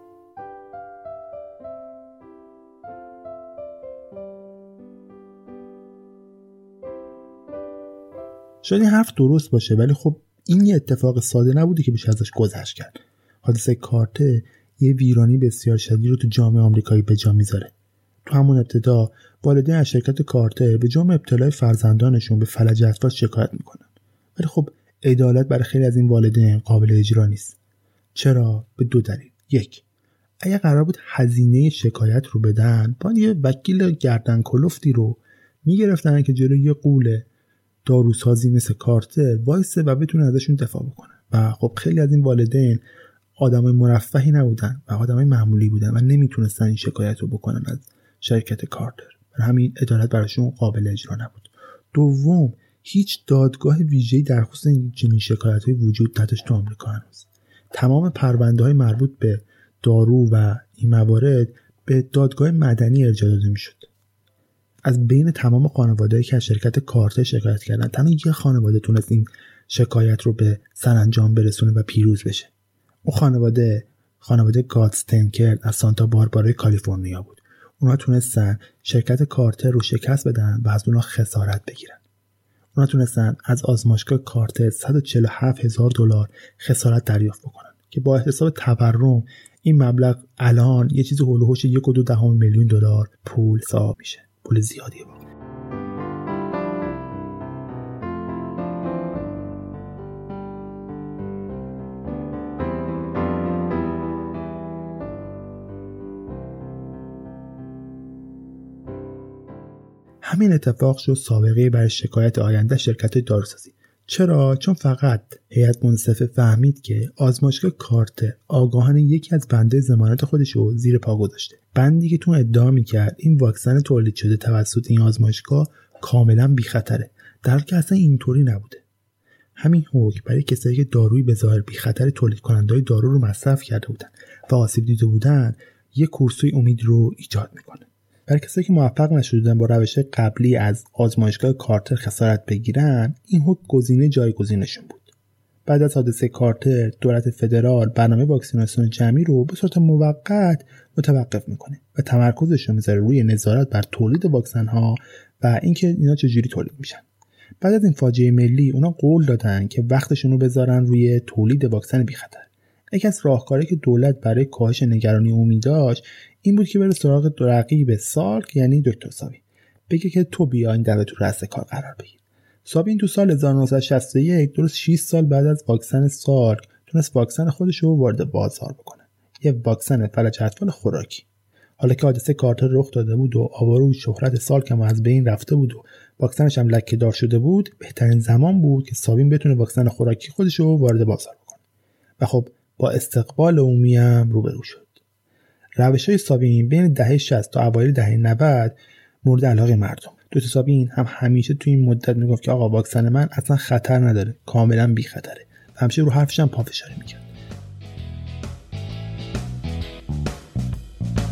شاید این حرف درست باشه، ولی خب این یه اتفاق ساده نبوده که بشه ازش گذشت کرد. حادثه کارتر یه ویرانی بسیار شدید رو تو جامعه آمریکایی به جا میذاره. تو همون ابتدا والدین از شرکت کارتر به جرم ابتلای فرزندانشون به فلج اطفال شکایت میکنن. ولی خب عدالت برای خیلی از این والدین قابل اجرا نیست. چرا؟ به دو دلیل. یک، اگه قرار بود هزینه شکایت رو بدن، باید یه وکیل گردن کلفتی رو میگرفتن که جلوی یه قوله داروسازی مثل کارتر وایسه و بتونه ازشون دفاع بکنه. و خب خیلی از این والدین آدمای مرفهی نبودن و آدمای معمولی بودن و نمیتونستن این شکایت رو بکنن از شرکت کارتر. برای همین عدالت براشون قابل اجرا نبود. دوم، هیچ دادگاه ویژه‌ای در خصوص این چنین شکایت‌های وجود نداشت تو آمریکا هنوز. تمام پرونده‌های مربوط به دارو و این موارد به دادگاه مدنی ارجاع داده میشد. از بین تمام خانواده‌ای که از شرکت کارتر شکایت کردن، تنها یک خانواده تونست این شکایت رو به سرانجام برسونه و پیروز بشه. اون خانواده خانواده گاتستنکر از سانتا باربارا کالیفرنیا بود. اونا تونستن شرکت کارتر رو شکست بدن و از اونا خسارت بگیرن. اونا تونستن از آزمایشگاه کارتر صد و چهل و هفت هزار دلار خسارت دریافت بکنن که با حساب تورم این مبلغ الان یه چیز هول و هوش یک و دو دهم میلیون دلار پول حساب میشه. پول زیادیه واقعا. همین اتفاق شد سابقه برای شکایت آینده شرکت داروسازی. چرا؟ چون فقط هیئت منصفه فهمید که آزمایشگاه کارتر آگاهانه یکی از بنده ضمانت خودش رو زیر پا گذاشته. بندی که تو ادعا میکرد این واکسن تولید شده توسط این آزمایشگاه کاملا بی خطره، در حالی که اصلا اینطوری نبوده. همین حکم برای کسایی که دارویی به ظاهر بی خطر تولید کننده‌های دارو رو مصرف کرده بودن و آسیب دیده بودن یک کورسوی امید رو ایجاد میکنه. برای کسایی که موفق نشدن با روش قبلی از آزمایشگاه کارتر خسارت بگیرن، این حکم گزینه جایگزینشون بود. بعد از حادثه کارتر، دولت فدرال برنامه واکسیناسیون جمعی رو به صورت موقت متوقف میکنه و تمرکزش رو میذاره روی نظارت بر تولید واکسن ها و اینکه اینا چجوری تولید میشن. بعد از این فاجعه ملی، اونا قول دادن که وقتشون رو بذارن روی تولید واکسن بی خطر. یکی از راهکارهایی که دولت برای کاهش نگرانی عمومی داشت این بود که بره سراغ رقیب سارک، یعنی دکتر سابین، بگه که تو بیا این دفعه تو رأس کار قرار بگیر. سابین تو سال هزار و نهصد و شصت و یک، درست شش سال بعد از واکسن سارک، تونست واکسن خودش رو وارد بازار بکنه. یه واکسن فلج اطفال خوراکی. حالا که حادثه کارتر رخ داده بود و آوارو و شهرت سارک هم از بین رفته بود و واکسنش هم لکه‌دار شده بود، بهترین زمان بود که سابین بتونه واکسن خوراکی خودش رو وارد بازار بکنه. و خب با استقبال عمومی هم روبرو شد. روش‌های سابین بین دهه شصت تا اوایل دهه نود مورد علاقه مردم. دکتر سابین هم همیشه تو این مدت میگفت که آقا واکسن من اصلا خطر نداره، کاملا بی خطره. و همیشه رو حرفش هم پافشاری میکرد.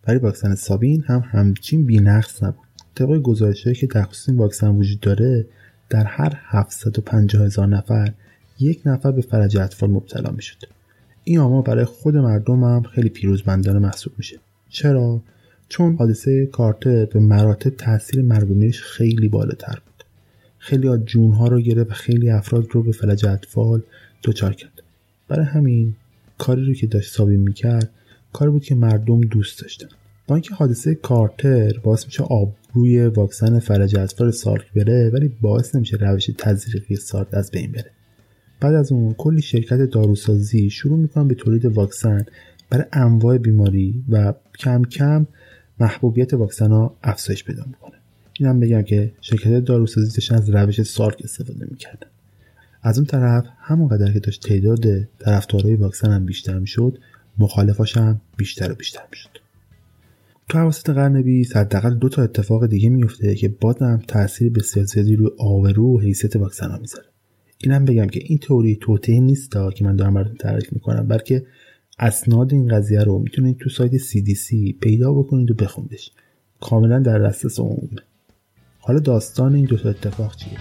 ولی واکسن سابین هم همچین بی‌نقص نبود. طبق گزارش‌هایی که در خصوص این واکسن وجود داره، در هر هفتصد و پنجاه هزار نفر یک نفر به فلج اطفال مبتلا میشد. این آمار برای خود مردم هم خیلی پیروزمندانه محسوب میشه. چرا؟ چون حادثه کارتر به مراتب تاثیر مرگ و میرش خیلی بالاتر بود. خیلی از جونها رو گرفت و خیلی افراد رو به فلج اطفال دچار کرد. برای همین کاری رو که داشت سابین میکرد کاری بود که مردم دوست داشتن. با اینکه حادثه کارتر باعث میشه آبروی واکسن فلج اطفال سارک بره، ولی باعث نمیشه روش تزریقی سارک از بین بره. بعد از اون کلی شرکت داروسازی شروع میکنن به تولید واکسن برای انواع بیماری و کم کم محبوبیت واکسن ها افزایش پیدا میکنه. اینم بگم که شرکت داروسازی داشتن از روش سارک استفاده میکردن. از اون طرف همونقدر که داشت تعداد طرفدارای واکسن هم بیشتر میشد، مخالفاش هم بیشتر و بیشتر میشد. تو اواسط قرن بیست حداقل دو تا اتفاق دیگه میفته که بازم تأثیر بسیار زیادی روی آبرو و حیثیت واکسن ها میذاره. اینم بگم که این تئوری توطئه نیست که من دارم براتون تعریف میکنم، بلکه اسناد این قضیه رو میتونید تو سایت سی دی سی پیدا بکنید و بخونیدش. کاملا در دسترس عمومه. حالا داستان این دو تا اتفاق چیه؟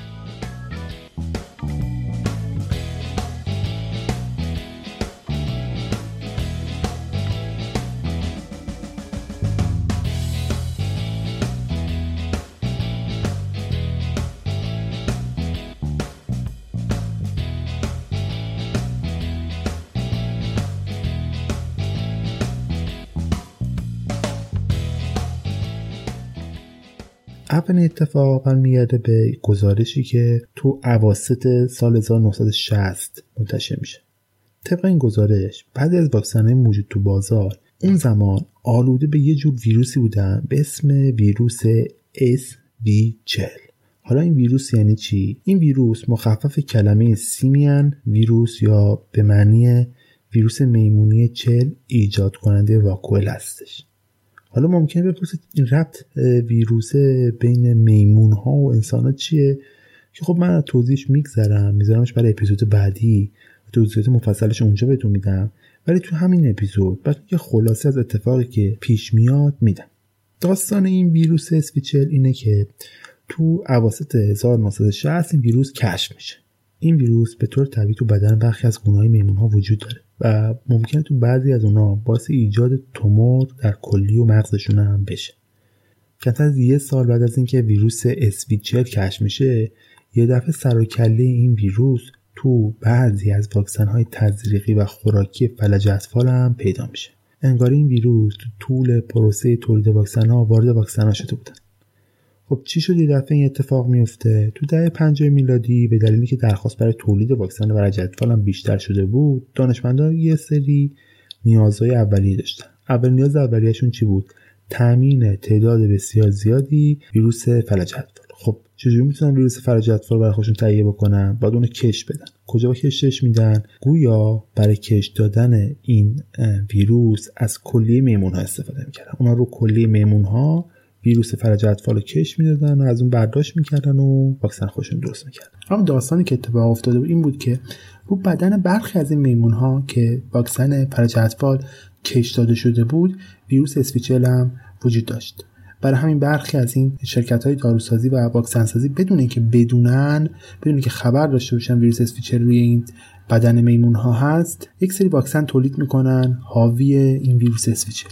اولین اتفاق برمیگرده به گزارشی که تو اواسط سال هزار و نهصد و شصت منتشر میشه. طبق این گزارش بعضی از واکسن‌های موجود تو بازار اون زمان آلوده به یه جور ویروسی بودن به اسم ویروس اس وی چهل. حالا این ویروس یعنی چی؟ این ویروس مخفف کلمه سیمیان ویروس یا به معنی ویروس میمونی چهل ایجاد کننده واکوئل هستش. حالا ممکنه بپرسید این ربط ویروس بین میمون ها و انسان ها چیه؟ که خب من از توضیحش میگذرم میذارمش برای اپیزود بعدی، توضیحات مفصلش اونجا بهتون میدم، ولی تو همین اپیزود برای یه خلاصه از اتفاقی که پیش میاد میدم. داستان این ویروس اس وی چهل اینه که تو اواسط هزار و نهصد و شصت این ویروس کشف میشه. این ویروس به طور طبیعی تو بدن برخی از گونه‌های میمون ها وجود داره و ممکنه تو بعضی از اونها باعث ایجاد تومور در کلی و مغزشون هم بشه. کمتر از یه سال بعد از اینکه ویروس اس وی چهل کشف میشه، یه دفعه سر و کله این ویروس تو بعضی از واکسن‌های تزریقی و خوراکی فلج اطفال هم پیدا میشه. انگار این ویروس تو طول پروسه تولید واکسن‌ها وارد واکسن‌ها شده بودن. خب چی شد یه دفعه این اتفاق میفته؟ تو دهه پنجاه میلادی به دلیلی که درخواست برای تولید واکسن فلج اطفال هم بیشتر شده بود، دانشمندان یه سری نیازهای اولیه داشتن. اول نیاز اولیه‌شون چی بود؟ تامین تعداد بسیار زیادی ویروس فلج اطفال. خب چجوری میتونن ویروس فلج اطفال برای خودشون تهیه بکنن؟ باید اونو کش بدن. کجا کشش میدن؟ گویا برای کش دادن این ویروس از کلیه میمون‌ها استفاده میکردن. اونا رو کلیه میمون‌ها ویروس فلج اطفال رو کش میدادن و از اون برداشت میکردن و واکسن خودشون درست میکردن. اما داستانی که اتفاق افتاده بود این بود که رو بدن برخی از این میمون‌ها که واکسن فلج اطفال کش داده شده بود، ویروس اس وی چهل هم وجود داشت. برای همین برخی از این شرکت‌های داروسازی و واکسن سازی بدون اینکه بدونن، بدون اینکه خبر داشته باشن ویروس اس وی چهل روی این بدن میمون‌ها هست، یک سری واکسن تولید میکنن حاوی این ویروس اس وی چهل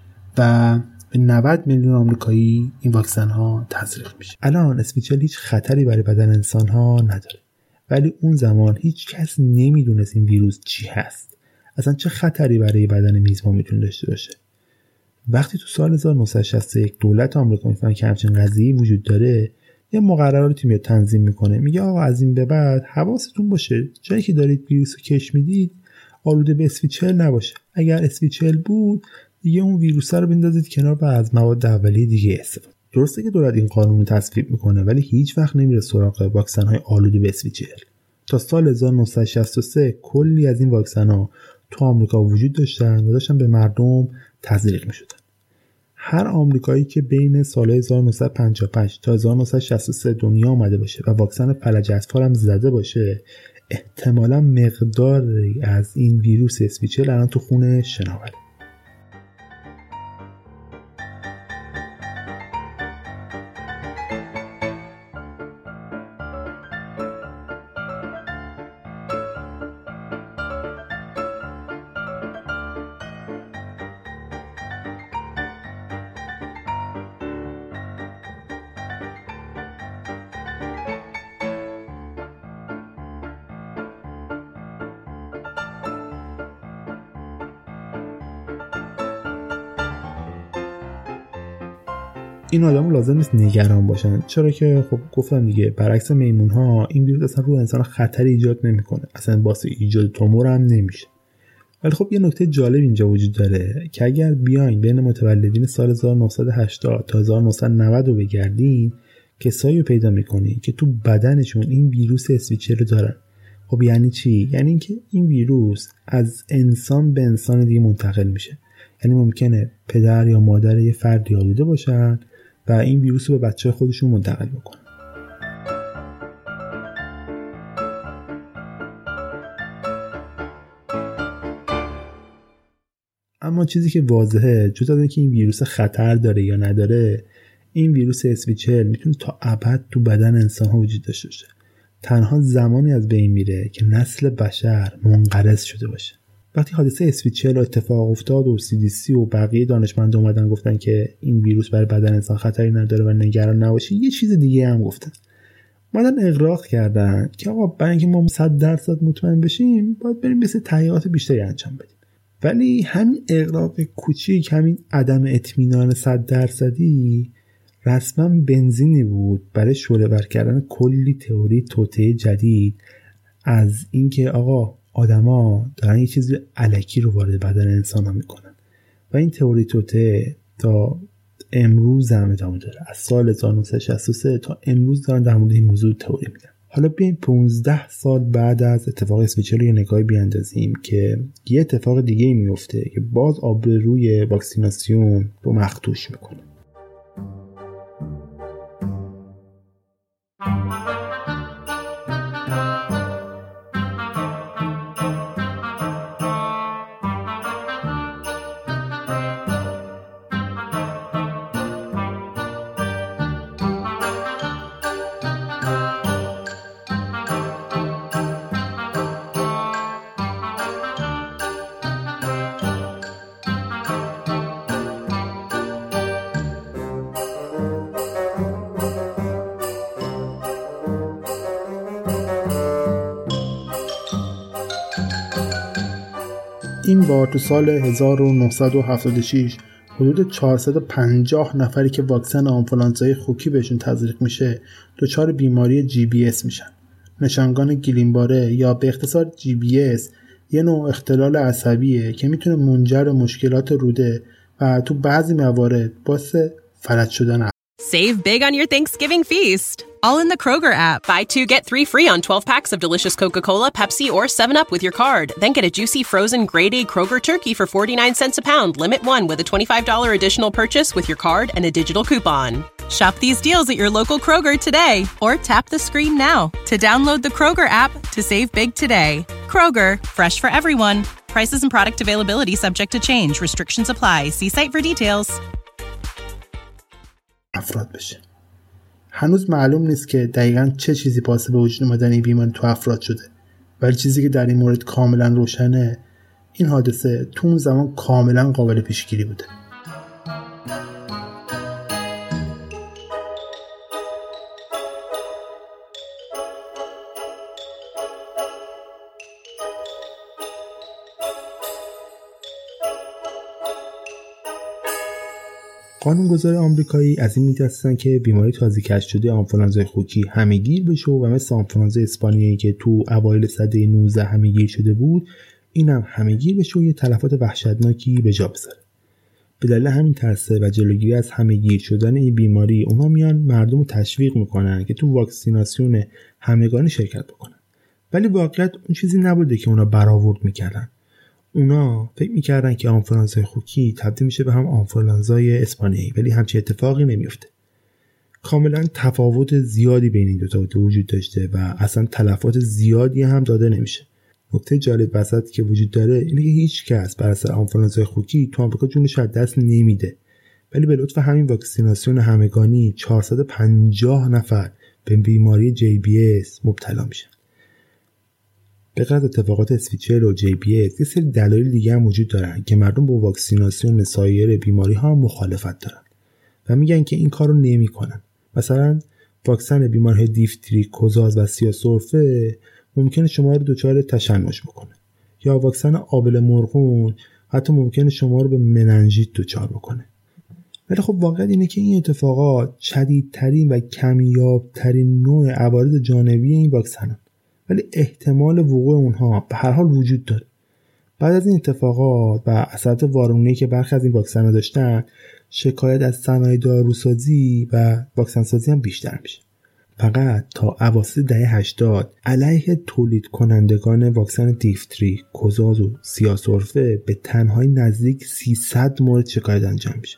و به نود میلیون آمریکایی این واکسن ها تزریق میشه. الان اس وی چهل هیچ خطری برای بدن انسان ها نداره، ولی اون زمان هیچ کس نمیدونست این ویروس چی هست، اصلا چه خطری برای بدن میزبان میتونه داشته باشه. وقتی تو سال هزار و نهصد و شصت و یک دولت آمریکا میفهمه که همچین قضیه‌ای وجود داره، یه مقرراتی میاد تنظیم میکنه، میگه آقا از این به بعد حواستون باشه جایی که دارید ویروس رو کش میدید آلوده به اس وی چهل نباشه. اگر اس وی چهل بود دیگه اون ویروس رو بندازید کنار و از مواد اولیه دیگه استفاده. درسته که دولت این قانون رو تصویب میکنه، ولی هیچ وقت نمیره سراغ واکسن های آلوده به اس وی چهل. تا سال هزار و نهصد و شصت و سه کلی از این واکسن ها تو آمریکا وجود داشتن و داشتن به مردم تزریق میشدن. هر آمریکایی که بین سال هزار و نهصد و پنجاه و پنج تا هزار و نهصد و شصت و سه دنیا اومده باشه و واکسن فلج اطفال هم زده باشه، احتمالاً مقداری از این ویروس اس وی چهل الان تو خون شناوره. این آدمو لازم نیست نگران باشن، چرا که خب گفتم دیگه برعکس میمون ها این ویروس اصلا رو انسان خطری ایجاد نمیکنه، اصلا باعث ایجاد تومور هم نمیشه. ولی خب یه نکته جالب اینجا وجود داره که اگر بیاین بین متولدین سال هزار و نهصد و هشتاد تا هزار و نهصد و نود رو بگردین، کسایی رو پیدا میکنی که تو بدنشون این ویروس اسویچل رو دارن. خب یعنی چی؟ یعنی اینکه این ویروس از انسان به انسان دیگه منتقل میشه. یعنی ممکنه پدر یا مادر یه فردی آلوده باشن و این ویروس رو به بچه خودشون منتقل بکنن. اما چیزی که واضحه جز از اینکه این ویروس خطر داره یا نداره، این ویروس اسویچل میتونه تا ابد تو بدن انسان ها وجود داشته باشه. تنها زمانی از بین میره که نسل بشر منقرض شده باشه. وقتی حادثه اسویچل اتفاق افتاد و سی دی سی و بقیه دانشمندان اومدن گفتن که این ویروس برای بدن انسان خطری نداره و نگران نباشید، یه چیز دیگه هم گفتن. اومدن اغراق کردن که آقا برای اینکه ما صد درصد مطمئن بشیم باید بریم مثل تحقیقات بیشتری انجام بدیم. ولی همین اغراق کوچیک، همین عدم اطمینان صد درصدی رسما بنزینی بود برای شعله ور کردن کلی تئوری توطئه جدید از اینکه آقا آدما دارن یه چیزی الکی رو وارد بدن انسان ها میکنن و این تئوری توطئه تا امروز هم ادامه داره. از سال هزار و نهصد و شصت و سه تا امروز دارن در مورد این موضوع تئوری میدن. حالا بیایم پانزده سال بعد از اتفاق اسویچل یه نگاهی بیاندازیم که یه اتفاق دیگه ای میفته که باز آبروی واکسیناسیون رو مخدوش میکنه. این بار تو سال هزار و نهصد و هفتاد و شش حدود چهارصد و پنجاه نفری که واکسن آنفولانزای خوکی بهشون تزریق میشه دچار بیماری جی بی اس میشن. نشانگان گیلینباره یا به اختصار جی بی اس یه نوع اختلال عصبیه که میتونه منجر به مشکلات روده و تو بعضی موارد باعث فلج شدن. Save big on your Thanksgiving feast, all in the Kroger app. Buy two, get three free on twelve packs of delicious Coca-Cola, Pepsi, or seven up with your card. Then get a juicy frozen grade A Kroger turkey for forty-nine cents a pound. Limit one with a twenty-five dollars additional purchase with your card and a digital coupon. Shop these deals at your local Kroger today, or tap the screen now to download the Kroger app to save big today. Kroger, fresh for everyone. Prices and product availability subject to change. Restrictions apply. See site for details. افراد بشه. هنوز معلوم نیست که دقیقاً چه چیزی باعث به وجود اومدن این بیماری تو افراد شده، ولی چیزی که در این مورد کاملا روشنه این حادثه تو اون زمان کاملا قابل پیشگیری بوده. قانونگذار آمریکایی از این می‌ترسن که بیماری تازه کشف شده آنفولانزای خوکی همه‌گیر بشه و مثل آنفولانزای اسپانیایی که تو اوایل سده نوزده همه‌گیر شده بود اینم همه‌گیر بشه و یه تلفات وحشتناکی به جا بذاره. به دلیل همین ترسه و جلوگیری از همه‌گیر شدن این بیماری اونها میان مردم رو تشویق میکنن که تو واکسیناسیون همگانی شرکت بکنن، ولی واقعیت اون چیزی نبوده که اونا برآورد میکردن. اونا فکر میکردن که آنفولانزای خوکی تبدیل میشه به هم آنفولانزای اسپانیایی، ولی همچین اتفاقی نمیفته. کاملا تفاوت زیادی بین این دو تا وجود داشته و اصلا تلفات زیادی هم داده نمیشه. نکته جالب وسط که وجود داره اینه که هیچ کس بر اثر آنفولانزای خوکی تو آمریکا جونش از دست نمیده، ولی به لطف همین واکسیناسیون همگانی چهارصد و پنجاه نفر به بیماری جی بی اس مبتلا میشن. به غیر از اتفاقات اسویچل و جی بی اس یه سری دلایل دیگه هم وجود دارن که مردم با واکسیناسیون سایر بیماری ها مخالفت دارن و میگن که این کارو نمیکنن. مثلا واکسن بیماری دیفتری، کوزاز و سیاه‌سرفه ممکنه شما رو دچار تشنج بکنه، یا واکسن آبله مرغون حتی ممکنه شما رو به مننژیت دچار بکنه. ولی خب واقعیت اینه که این اتفاقات شدیدترین و کمیابترین نوع عوارض جانبی این واکسن‌ها، ولی احتمال وقوع اونها به هر حال وجود داره. بعد از این اتفاقات و اثرات وارونه‌ای که برخی از این واکسن‌ها داشتن، شکایت از صنایع داروسازی و واکسن‌سازی هم بیشتر میشه. فقط تا اواسط دهه هشتاد علیه تولید کنندگان واکسن دیفتری، کوزاز و سیاه‌سرفه به تنهایی نزدیک سیصد مورد شکایت انجام میشه.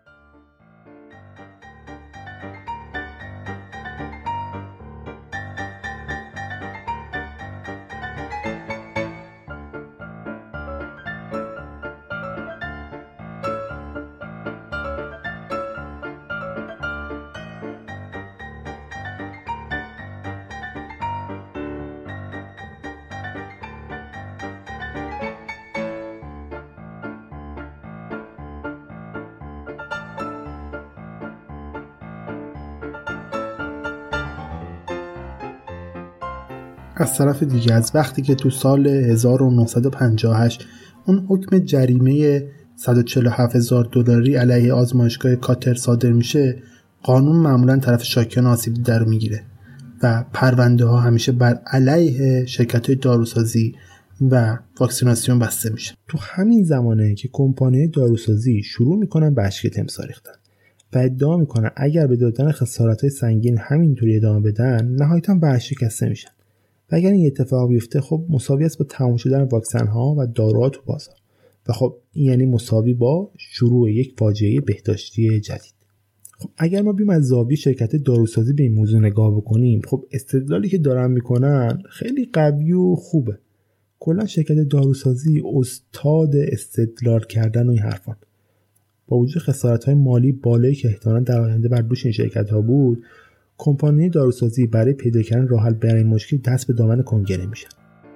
از طرف دیگه از وقتی که تو سال هزار و نهصد و پنجاه و هشت اون حکم جریمه صد و چهل و هفت هزار دلاری علیه آزمایشگاه کاتر صادر میشه، قانون معمولا طرف شاکیان آسیب دیده رو میگیره و پرونده ها همیشه بر علیه شرکت‌های داروسازی و واکسیناسیون بسته میشه. تو همین زمانه که کمپانی‌های داروسازی شروع میکنن به اشک تمساح ریختن و ادعا میکنن اگر به دادن خسارت‌های سنگین همینطوری ادامه بدن نهایتاً ورشکسته میشن. و اگر این اتفاق بیفته خب مساوی است با تمام شدن واکسن ها و داروها تو بازار و خب این یعنی مساوی با شروع یک فاجعه بهداشتی جدید. خب اگر ما بیم از زاویه شرکت داروسازی به این موضوع نگاه بکنیم، خب استدلالی که دارن میکنن خیلی قوی و خوبه. کلا شرکت داروسازی استاد استدلال کردن و این حرفان. با وجود خسارت‌های مالی بالایی که احتمالاً در آینده بر دوش این شرکت‌ها بود، کمپانی داروسازی برای پیدا کردن راه حل برای این مشکل دست به دامن کنگره میشن.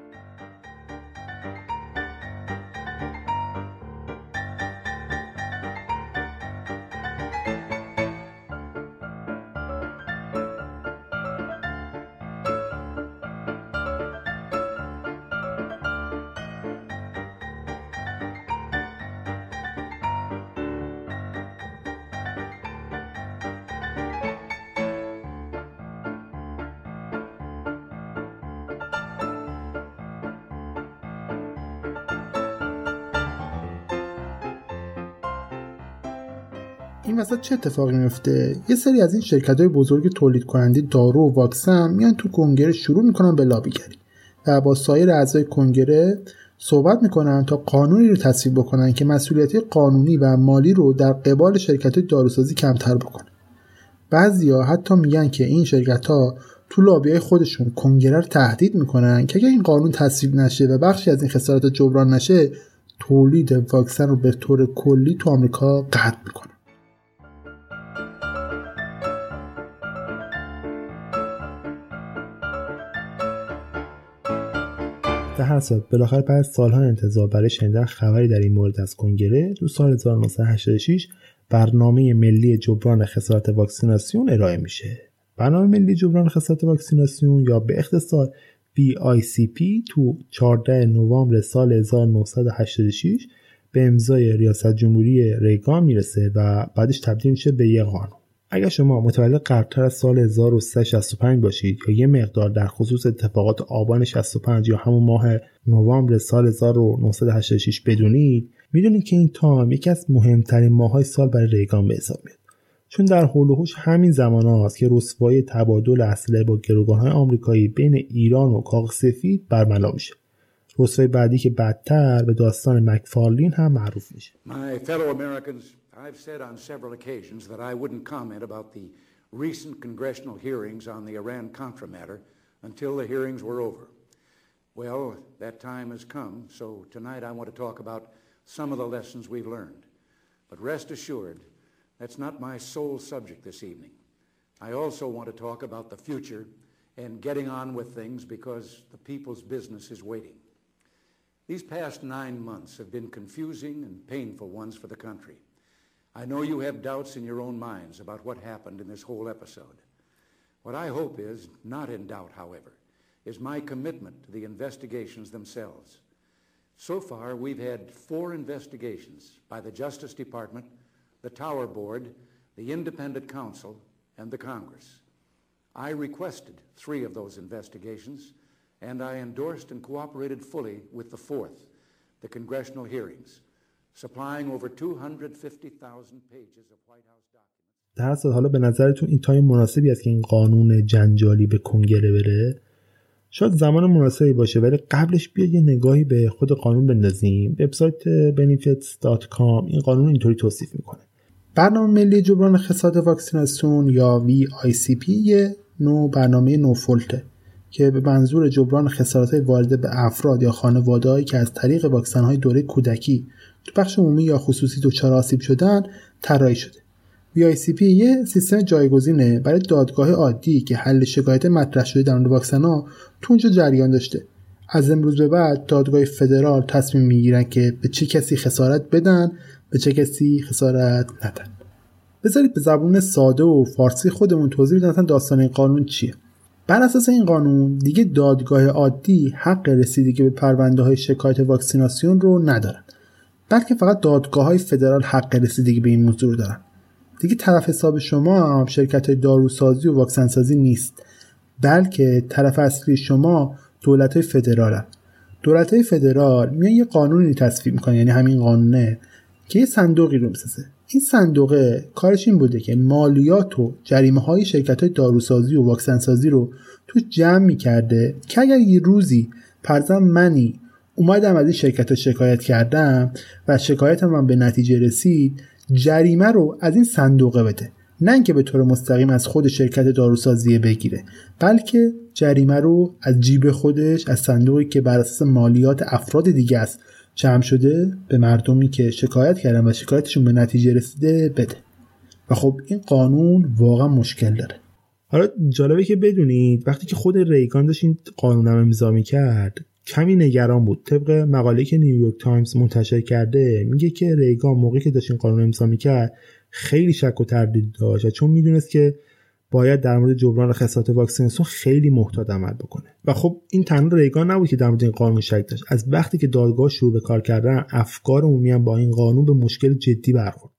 این وسط چه اتفاقی میفته؟ یه سری از این شرکت‌های بزرگ تولید کننده دارو و واکسن میان تو کنگره شروع میکنن به لابیگری و با سایر اعضای کنگره صحبت میکنن تا قانونی رو تصویب بکنن که مسئولیت قانونی و مالی رو در قبال شرکت‌های داروسازی کمتر بکنه. بعضیا حتی میگن که این شرکت‌ها تو لابیای خودشون کنگره رو تهدید میکنن که اگه این قانون تصویب نشه و بخشی از این خسارات جبران نشه، تولید واکسن رو به طور کلی تو آمریکا قطع میکنن. در هر صورت بالاخره بعد از سالها انتظار برای شنیدن خبری در این مورد از کنگره، تو سال هزار و نهصد و هشتاد و شش برنامه ملی جبران خسارت واکسیناسیون ارائه میشه. برنامه ملی جبران خسارت واکسیناسیون یا به اختصار بی آی سی پی تو چهاردهم نوامبر سال هزار و نهصد و هشتاد و شش به امضای ریاست جمهوری ریگان میرسه و بعدش تبدیل میشه به یک قانون. اگر شما متولد قبلتر از سال هزار و سیصد و شصت و پنج باشید یا یه مقدار در خصوص اتفاقات آبان شصت و پنج یا همون ماه نوامبر سال هزار و نهصد و هشتاد و شش بدونید، میدونید که این تایم یکی از مهمترین ماهای سال برای ریگان به حساب میاد، چون در حول و حوش همین زمان هاست که رسوایی تبادل اسلحه با گروگان‌های آمریکایی بین ایران و کاخ سفید برملا میشه. رسوایی بعدی که بعدتر به داستان مکفارلین هم معروف میشه. My fellow Americans, I've said on several occasions that I wouldn't comment about the recent congressional hearings on the Iran-Contra matter until the hearings were over. Well, that time has come, so tonight I want to talk about some of the lessons we've learned. But rest assured, that's not my sole subject this evening. I also want to talk about the future and getting on with things because the people's business is waiting. These past nine months have been confusing and painful ones for the country. I know you have doubts in your own minds about what happened in this whole episode. What I hope is, not in doubt, however, is my commitment to the investigations themselves. So far, we've had four investigations by the Justice Department, the Tower Board, the Independent Counsel, and the Congress. I requested three of those investigations, and I endorsed and cooperated fully with the fourth, the congressional hearings, supplying over two hundred fifty thousand pages of White House documents. در اصل حالا به نظرتون این تایم مناسبی است که این قانون جنجالی به کنگره بره؟ شاید زمان مناسبی باشه، ولی قبلش بیا یه نگاهی به خود قانون بندازیم. وبسایت benefits دات کام این قانون اینطوری توصیف میکنه: برنامه ملی جبران خسارات واکسیناسیون یا وی آی سی پی یه نوع برنامه نوفولته که به منظور جبران خسارات وارده به افراد یا خانواده‌هایی که از طریق واکسن‌های دوره کودکی تو بخش عمومی یا خصوصی دچار آسیب شدن طراحی شده. وی آی سی پی یه سیستم جایگزینه برای دادگاه عادی که حل شکایت مطرح شده در مورد واکسن‌ها تو اونجا جریان داشته. از امروز به بعد دادگاه فدرال تصمیم میگیرن که به چه کسی خسارت بدن، به چه کسی خسارت ندن. بذارید به زبون ساده و فارسی خودمون توضیح بدم اصلا داستان این قانون چیه. بر اساس این قانون دیگه دادگاه عادی حق رسیدگی به پرونده‌های شکایت واکسیناسیون رو ندارن، بلکه فقط دادگاه‌های فدرال حق رسیدگی به این موضوع رو دارن. دیگه طرف حساب شما هم شرکت‌های داروسازی و واکسن سازی نیست، بلکه طرف اصلی شما دولت‌های فدرالن. دولت‌های فدرال میان یه قانونی تصویب می‌کنن، یعنی همین قانونه، که یه صندوقی رو می‌سازه. این صندوقه کارش این بوده که مالیات و جریمه‌های شرکت‌های داروسازی و واکسن سازی رو تو جمع می‌کرده که اگر یه روزی فرضاً منی اومدم از این شرکت‌ها شکایت کردم و شکایتم من به نتیجه رسید، جریمه رو از این صندوقه بده، نه اینکه به طور مستقیم از خود شرکت داروسازی بگیره، بلکه جریمه رو از جیب خودش، از صندوقی که بر اساس مالیات افراد دیگه است جمع شده، به مردمی که شکایت کردن و شکایتشون به نتیجه رسیده بده. و خب این قانون واقعا مشکل داره. حالا جالبه که بدونید وقتی که خود ریگان داشت این قانونم امضا می‌کرد کمی نگران بود. طبق مقاله‌ای که نیویورک تایمز منتشر کرده میگه که ریگان موقعی که داشت این قانون امضا می‌کرد خیلی شک و تردید داشت، چون میدونست که باید در مورد جبران خسارات واکسیناسیون خیلی محتاط عمل بکنه. و خب این تنها ریگان نبود که در مورد این قانون شک داشت. از وقتی که دادگاه شروع به کار کردن افکار عمومی هم با این قانون به مشکل جدی برخورد.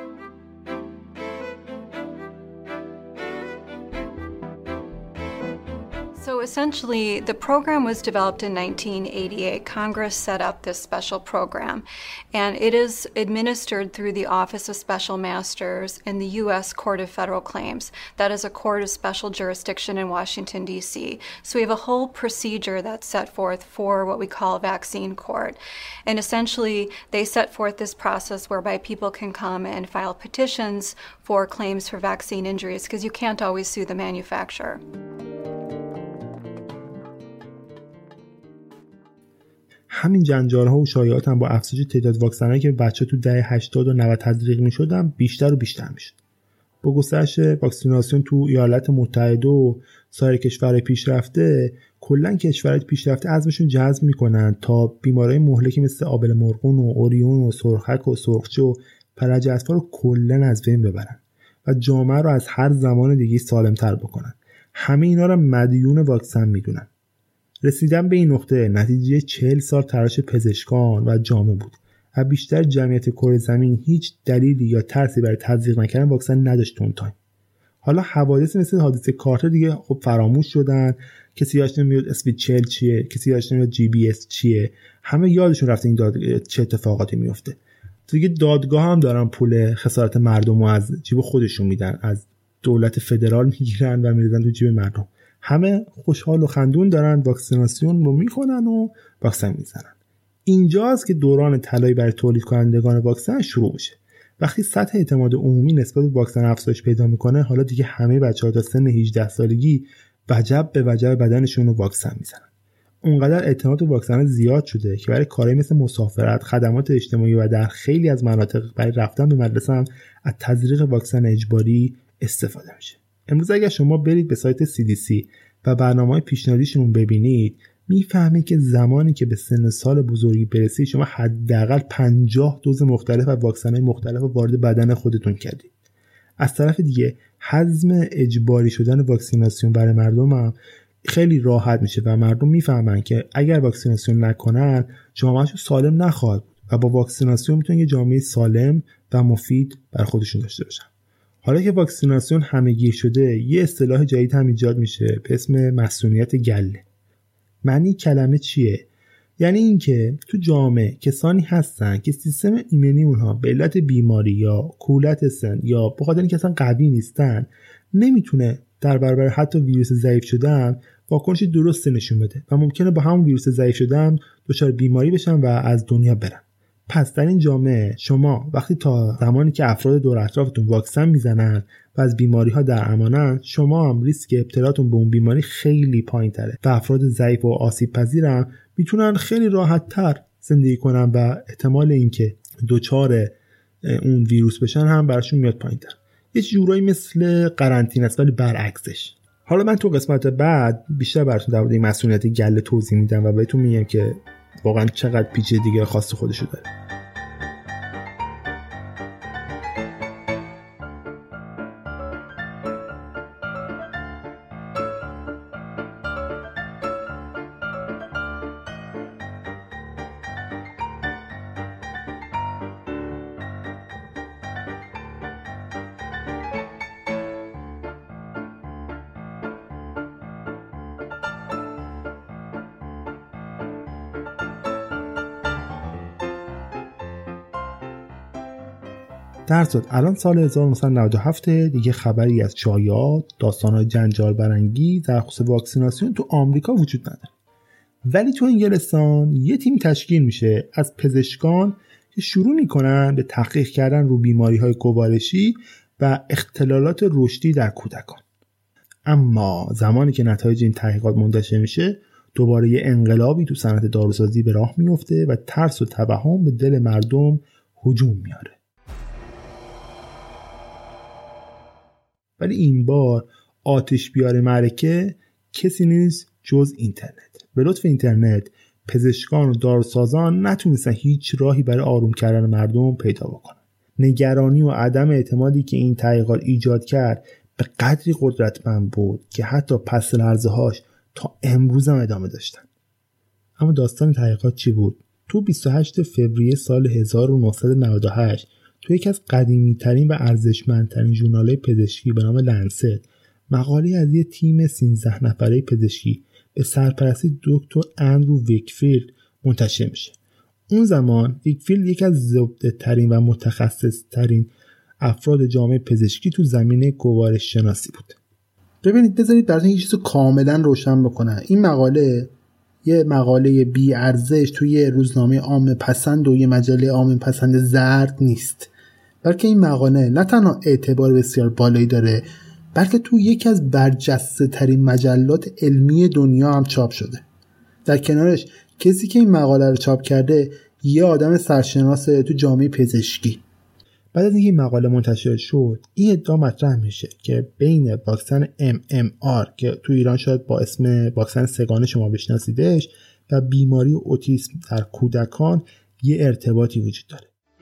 So essentially, the program was developed in nineteen eighty-eight. Congress set up this special program, and it is administered through the Office of Special Masters in the U S Court of Federal Claims. That is a court of special jurisdiction in Washington, D C. So we have a whole procedure that's set forth for what we call vaccine court. And essentially, they set forth this process whereby people can come and file petitions for claims for vaccine injuries, because you can't always sue the manufacturer. همین جنجال‌ها و شایعات هم با افزایش تعداد واکسن‌هایی که بچه‌ها تو دهه هشتاد و نود تزریق می‌شدن بیشتر و بیشتر می‌شد. با گسترش واکسیناسیون تو ایالات متحده و سایر کشورهای پیشرفته، کلاً کشورهای پیشرفته عزمشون جزم می‌کنن تا بیماری‌های مهلکی مثل آبله مرغون و اوریون و سرخک و سرخچه و پلج اطفال رو کلاً از بین ببرن و جامعه رو از هر زمان دیگه سالم‌تر بکنن. همه اینا رو مدیون واکسن می‌دونن. رسیدن به این نقطه نتیجه چهل سال تلاش پزشکان و جامعه بود و بیشتر جمعیت کره زمین هیچ دلیلی یا ترسی برای تزریق نکردن واکسن نداشت اون تایم. حالا حوادث مثل حادثه کارتر دیگه خب فراموش شدن، کسی یادش نمیاد اسپید چهل چیه، کسی یادش نمیاد جی بی اس چیه، همه یادشون رفته این داد... چه اتفاقاتی میفته. دیگه دادگاه هم دارن پول خسارت مردم رو از جیب خودشون میدن، از دولت فدرال میگیرن و میریزن تو جیب مردم. همه خوشحال و خندون دارن واکسیناسیون رو میکنن و واکسن میزنن. اینجاست که دوران طلایی برای تولید کنندگان واکسن شروع میشه. وقتی سطح اعتماد عمومی نسبت به واکسن افزایش پیدا میکنه، حالا دیگه همه بچه‌ها تا سن هجده سالگی وجب به وجب بدنشون رو واکسن میزنن. اونقدر اعتماد به واکسن زیاد شده که برای کارهای مثل مسافرت، خدمات اجتماعی و در خیلی از مناطق برای رفتن به مدرسه هم از تزریق واکسن اجباری استفاده میشه. امروز اگر شما برید به سایت سی دی سی و برنامه‌های پیشنهادیشون ببینید، میفهمید که زمانی که به سن سال بزرگی برسید شما حداقل پنجاه دوز مختلف و واکسن‌های مختلف وارد بدن خودتون کردید. از طرف دیگه هضم اجباری شدن واکسیناسیون برای مردم هم خیلی راحت میشه و مردم میفهمن که اگر واکسیناسیون نکنن جامعهشون سالم نخواهد بود و با واکسیناسیون میتونن یه جامعه سالم و مفید بر خودشون داشته باشن. حالا که واکسیناسیون همه‌گیر شده، یه اصطلاح جدید هم ایجاد میشه به اسم مسئولیت گله. معنی کلمه چیه؟ یعنی اینکه تو جامعه کسانی هستن که سیستم ایمنی اونها به علت بیماری یا کولت سن یا به خاطر اینکه اصلا قوی نیستن نمیتونه در برابر حتی ویروس ضعیف شدن واکنش درست نشون بده و ممکنه با همون ویروس ضعیف شدن دچار بیماری بشن و از دنیا برن. پس در این جامعه شما وقتی تا زمانی که افراد دور اطرافتون واکسن میزنن و از بیماری ها در امانن، شما هم ریسک ابتلاتون به اون بیماری خیلی پایین تره و افراد ضعیف و آسیب پذیرم میتونن خیلی راحت تر زندگی کنن و احتمال اینکه دچار اون ویروس بشن هم براشون میاد پایین تر. یه جورایی مثل قرنطینه است ولی برعکسش. حالا من تو قسمت بعد بیشتر براتون در مورد این مسئولیت گله توضیح میدم و بهتون میگم که واقعا چقدر پیچیدگی خاص خودشو داره. در صورت الان سال هزار و نهصد و نود و هفت دیگه خبری از شایعات، داستان‌های جنجال برانگیز در خصوص واکسیناسیون تو آمریکا وجود نداره. ولی تو انگلستان یه تیم تشکیل میشه از پزشکان که شروع میکنن به تحقیق کردن رو بیماری‌های گوارشی و اختلالات رشدی در کودکان. اما زمانی که نتایج این تحقیقات منتشر میشه، دوباره یه انقلابی تو صنعت داروسازی به راه میفته و ترس و توهم به دل مردم هجوم میاره. ولی این بار آتش بیار معرکه کسی نیست جز اینترنت. به لطف اینترنت پزشکان و داروسازان نتونستن هیچ راهی برای آروم کردن مردم پیدا بکنن. نگرانی و عدم اعتمادی که این تحقیقات ایجاد کرد به قدری قدرتمند بود که حتی پس لرزه‌هاش تا امروز هم ادامه داشتن. اما داستان تحقیقات چی بود؟ تو بیست و هشتم فوریه سال هزار و نهصد و نود و هشت تو یکی از قدیمی‌ترین و ارزشمندترین ژورنال‌های پزشکی به نام لنست مقاله از یک تیم سیزده نفره پزشکی به سرپرستی دکتر اندرو ویکفیلد منتشر میشه. اون زمان ویکفیلد یکی از زبده‌ترین و متخصص‌ترین افراد جامعه پزشکی تو زمینه گوارش شناسی بود. ببینید بذارید براتون یه چیز کاملا روشن بکنم. این مقاله یه مقاله بی ارزش توی روزنامه عام پسند و یه مجله عام پسند زرد نیست، بلکه این مقاله نه تنها اعتبار بسیار بالایی داره، بلکه تو یکی از برجسته ترین مجلات علمی دنیا هم چاپ شده. در کنارش کسی که این مقاله رو چاپ کرده یه آدم سرشناس تو جامعه پزشکی. بعد از اینکه این مقاله منتشر شد، این ادعا مطرح میشه که بین واکسن ام ام آر که تو ایران شاید با اسم واکسن سگانه شما بشناسیدش و بیماری اوتیسم در کودکان یه ارتباطی وجود داره.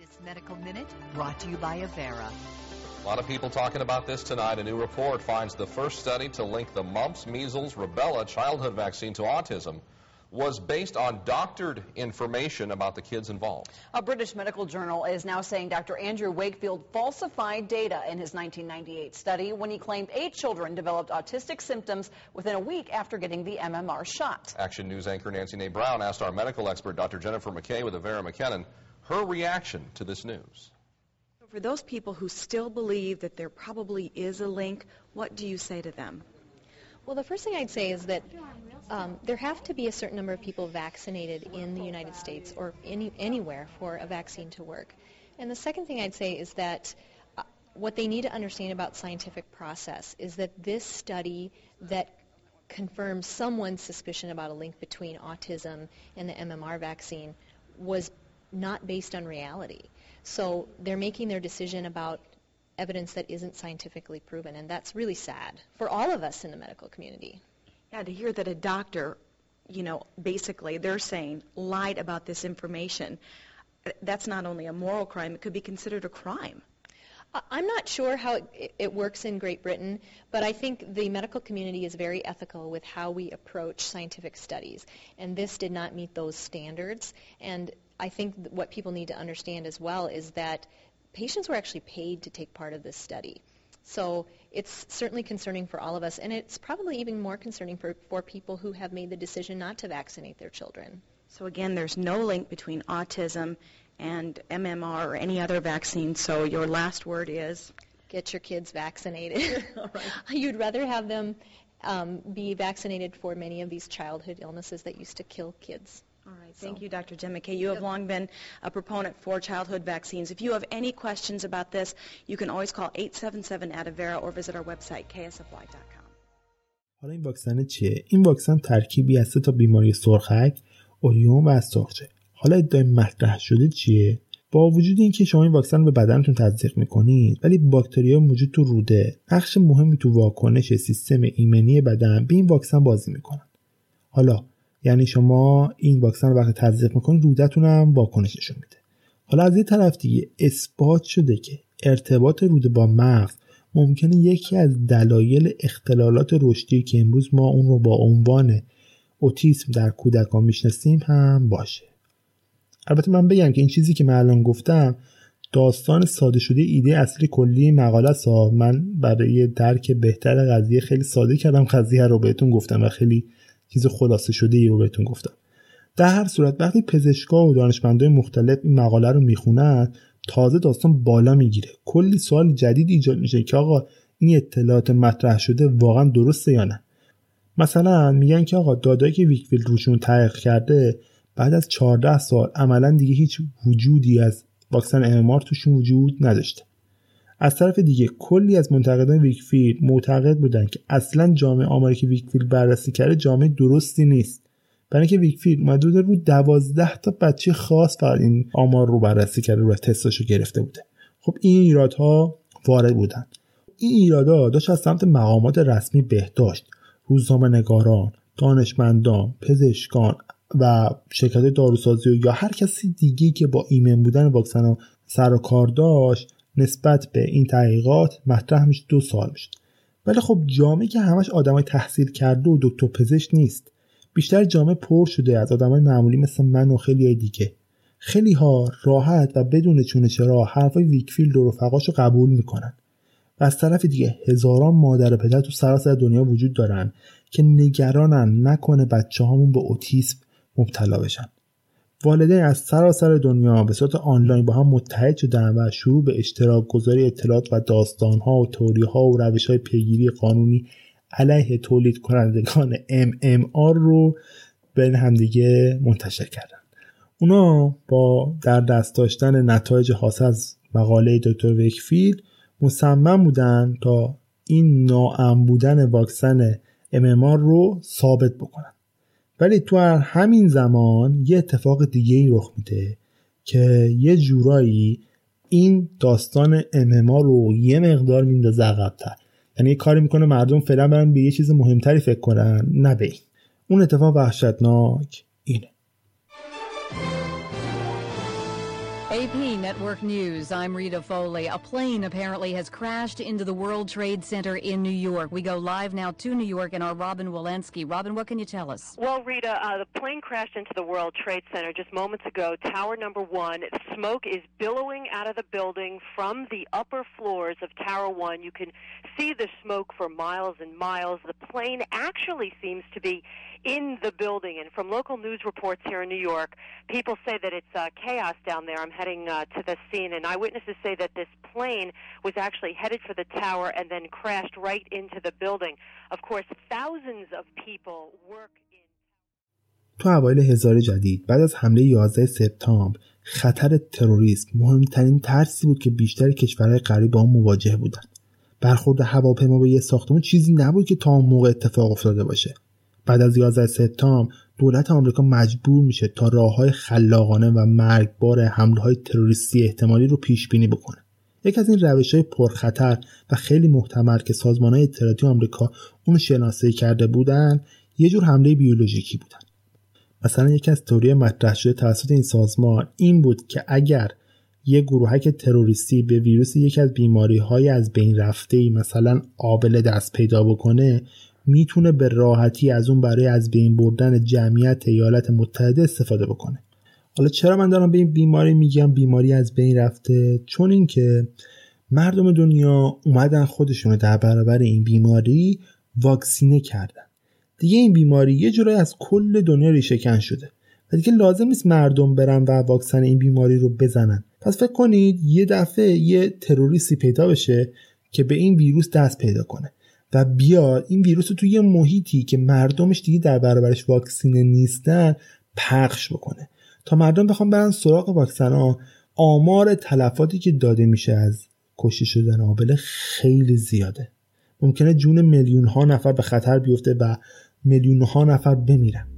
A lot of people talking about this tonight. A new report finds the first study to link the mumps, measles, rubella childhood vaccine to autism was based on doctored information about the kids involved. A British medical journal is now saying Doctor Andrew Wakefield falsified data in his nineteen ninety-eight study when he claimed eight children developed autistic symptoms within a week after getting the M M R shot. Action News anchor Nancy Nay Brown asked our medical expert Doctor Jennifer McKay with Avera McKinnon her reaction to this news. For those people who still believe that there probably is a link, what do you say to them? Well, the first thing I'd say is that um, there have to be a certain number of people vaccinated in the United States or any, anywhere for a vaccine to work. And the second thing I'd say is that uh, what they need to understand about scientific process is that this study that confirms someone's suspicion about a link between autism and the M M R vaccine was not based on reality. So they're making their decision about evidence that isn't scientifically proven, and that's really sad for all of us in the medical community. Yeah, to hear that a doctor, you know, basically they're saying lied about this information, that's not only a moral crime, it could be considered a crime. I'm not sure how it, it works in Great Britain, but I think the medical community is very ethical with how we approach scientific studies, and this did not meet those standards. And I think what people need to understand as well is that patients were actually paid to take part of this study. So it's certainly concerning for all of us, and it's probably even more concerning for, for people who have made the decision not to vaccinate their children. So again, there's no link between autism and M M R or any other vaccine, so your last word is? Get your kids vaccinated. All right. You'd rather have them um, be vaccinated for many of these childhood illnesses that used to kill kids. All right. Thank so. you, Doctor Jen McKay. You have yep. long been a proponent for childhood vaccines. If you have any questions about this, you can always call eight seven seven A D A V E R A or visit our website K S F Y dot com. حالا این واکسن چیه؟ این واکسن ترکیبی از سه تا بیماری سرخک، اوریون و استارچه. حالا ادعای مطرح شده چیه؟ با وجود اینکه شما این واکسن رو به بدنتون تزریق میکنید، ولی باکتری‌ها موجود تو روده نقش مهمی تو واکنش سیستم ایمنی بدن به این واکسن بازی میکنن. حالا یعنی شما این واکسن رو وقتی تزریق میکنید رودتون هم واکنش نشون میده. حالا از یه طرف دیگه اثبات شده که ارتباط روده با مغز ممکنه یکی از دلایل اختلالات رشدی که امروز ما اون رو با عنوان اوتیسم در کودکان میشناسیم هم باشه. البته من بگم که این چیزی که من الان گفتم داستان ساده شده ایده اصلی کلی مقاله است. من برای درک بهتر قضیه خیلی ساده کردم قضیه رو بهتون گفتم و خیلی چیز خلاصه شده ای رو بهتون گفتم. در هر صورت وقتی پزشکا و دانشمندای مختلف این مقاله رو میخونن تازه داستان بالا میگیره. کلی سوال جدید ایجاد میشه که آقا این اطلاعات مطرح شده واقعا درسته یا نه. مثلا میگن که آقا دادایی که ویکفیلد روشون تحقیق کرده بعد از چهارده سال عملا دیگه هیچ وجودی از واکسن ام ام آر توشون وجود نداشته. از طرف دیگه کلی از منتقدان ویکفیلد معتقد بودن که اصلا جامعه آماری که ویکفیلد بررسی کرده جامعه درستی نیست. برای اینکه ویکفیلد اومده رو دوازده تا بچه خاص فقط این آمار رو بررسی کرده و تستاشو گرفته بوده. خب این ایرادها وارد بودن. این ایرادها داشت از سمت مقامات رسمی بهداشت، روزنامه‌نگاران، دانشمندان، پزشکان و شرکت داروسازی و یا هر کسی دیگه‌ای که با ایمن بودن واکسن ها سر و کار داشت نسبت به این تحقیقات مطرح میشه دو سال میشه. ولی خب جامعه که همش آدمای تحصیل کرده و دکتر پزشک نیست. بیشتر جامعه پر شده از آدمای معمولی مثل من و خیلی های دیگه. خیلی ها راحت و بدون چونه چرا حرفای ویکفیلد و رفقاشو قبول میکنن. و از طرف دیگه هزاران مادر و پدر تو سراسر دنیا وجود دارن که نگرانن نکنه بچه‌هامون به اوتیسم مبتلا بشن. والدین از سراسر دنیا به صورت آنلاین با هم متحد شدن و شروع به اشتراک گذاری اطلاعات و داستان‌ها و تئوری‌ها و روش‌های پیگیری قانونی علیه تولید کنندگان ام ام آر رو بین همدیگه منتشر کردن. اونا با در دست داشتن نتایج حاصل از مقاله دکتر ویکفیلد مصمم بودن تا این ناامن بودن واکسن ام ام آر رو ثابت بکنن. ولی تو همین زمان یه اتفاق دیگه ای رخ میده که یه جورایی این داستان ام ام آر رو یه مقدار میندازه عقب‌تر. یعنی یه کاری میکنه مردم فعلا برن به یه چیز مهمتری فکر کنن، نه به این. اون اتفاق وحشتناک اینه. A P Network News, I'm Rita Foley. A plane apparently has crashed into the World Trade Center in New York. We go live now to New York and our Robin Walensky. Robin, what can you tell us? Well, Rita, uh, the plane crashed into the World Trade Center just moments ago, tower number one. Smoke is billowing out of the building from the upper floors of Tower one. You can see the smoke for miles and miles. The plane actually seems to be in the building, and from local news reports here in New York, people say that it's uh, chaos down there. I'm heading uh, to the scene, and eyewitnesses say that this plane was actually headed for the tower and then crashed right into the building. Of course, thousands of people work in... تو اوایل هزار جدید بعد از حمله یازده سپتامبر خطر تروریسم مهمترین ترسی بود که بیشتر کشورهای غربی با آن مواجه بودند. برخورد هواپیما به یه ساختمان چیزی نبود که تا اون موقع اتفاق افتاده باشه. بعد از یازده سپتامبر دولت آمریکا مجبور میشه تا راههای خلاقانه و مرگبار حمله‌های تروریستی احتمالی رو پیش بینی بکنه. یک از این روش‌های پرخطر و خیلی محتمل که سازمان‌های اطلاعاتی آمریکا اون شناسایی کرده بودن، یه جور حمله بیولوژیکی بودن. مثلا یکی از تئوری مطرح شده توسط این سازمان این بود که اگر یک گروهک تروریستی به ویروس یک از بیماری‌های از بین رفته‌ای مثلا آبله دست پیدا بکنه، میتونه به راحتی از اون برای از بین بردن جمعیت ایالات متحده استفاده بکنه. حالا چرا من دارم به این بیماری میگم بیماری از بین رفته؟ چون اینکه مردم دنیا اومدن خودشونو در برابر این بیماری واکسینه کردن. دیگه این بیماری یه جورایی از کل دنیا ریشه کن شده و دیگه لازم نیست مردم برن و واکسن این بیماری رو بزنن. پس فکر کنید یه دفعه یه تروریستی پیدا بشه که به این ویروس دست پیدا کنه و بیاد این ویروس رو توی یه محیطی که مردمش دیگه در برابرش واکسینه نیستن پخش بکنه تا مردم بخوام برن سراغ واکسن ها. آمار تلفاتی که داده میشه از کشته شدن آبله خیلی زیاده. ممکنه جون میلیون ها نفر به خطر بیفته و میلیون ها نفر بمیرن.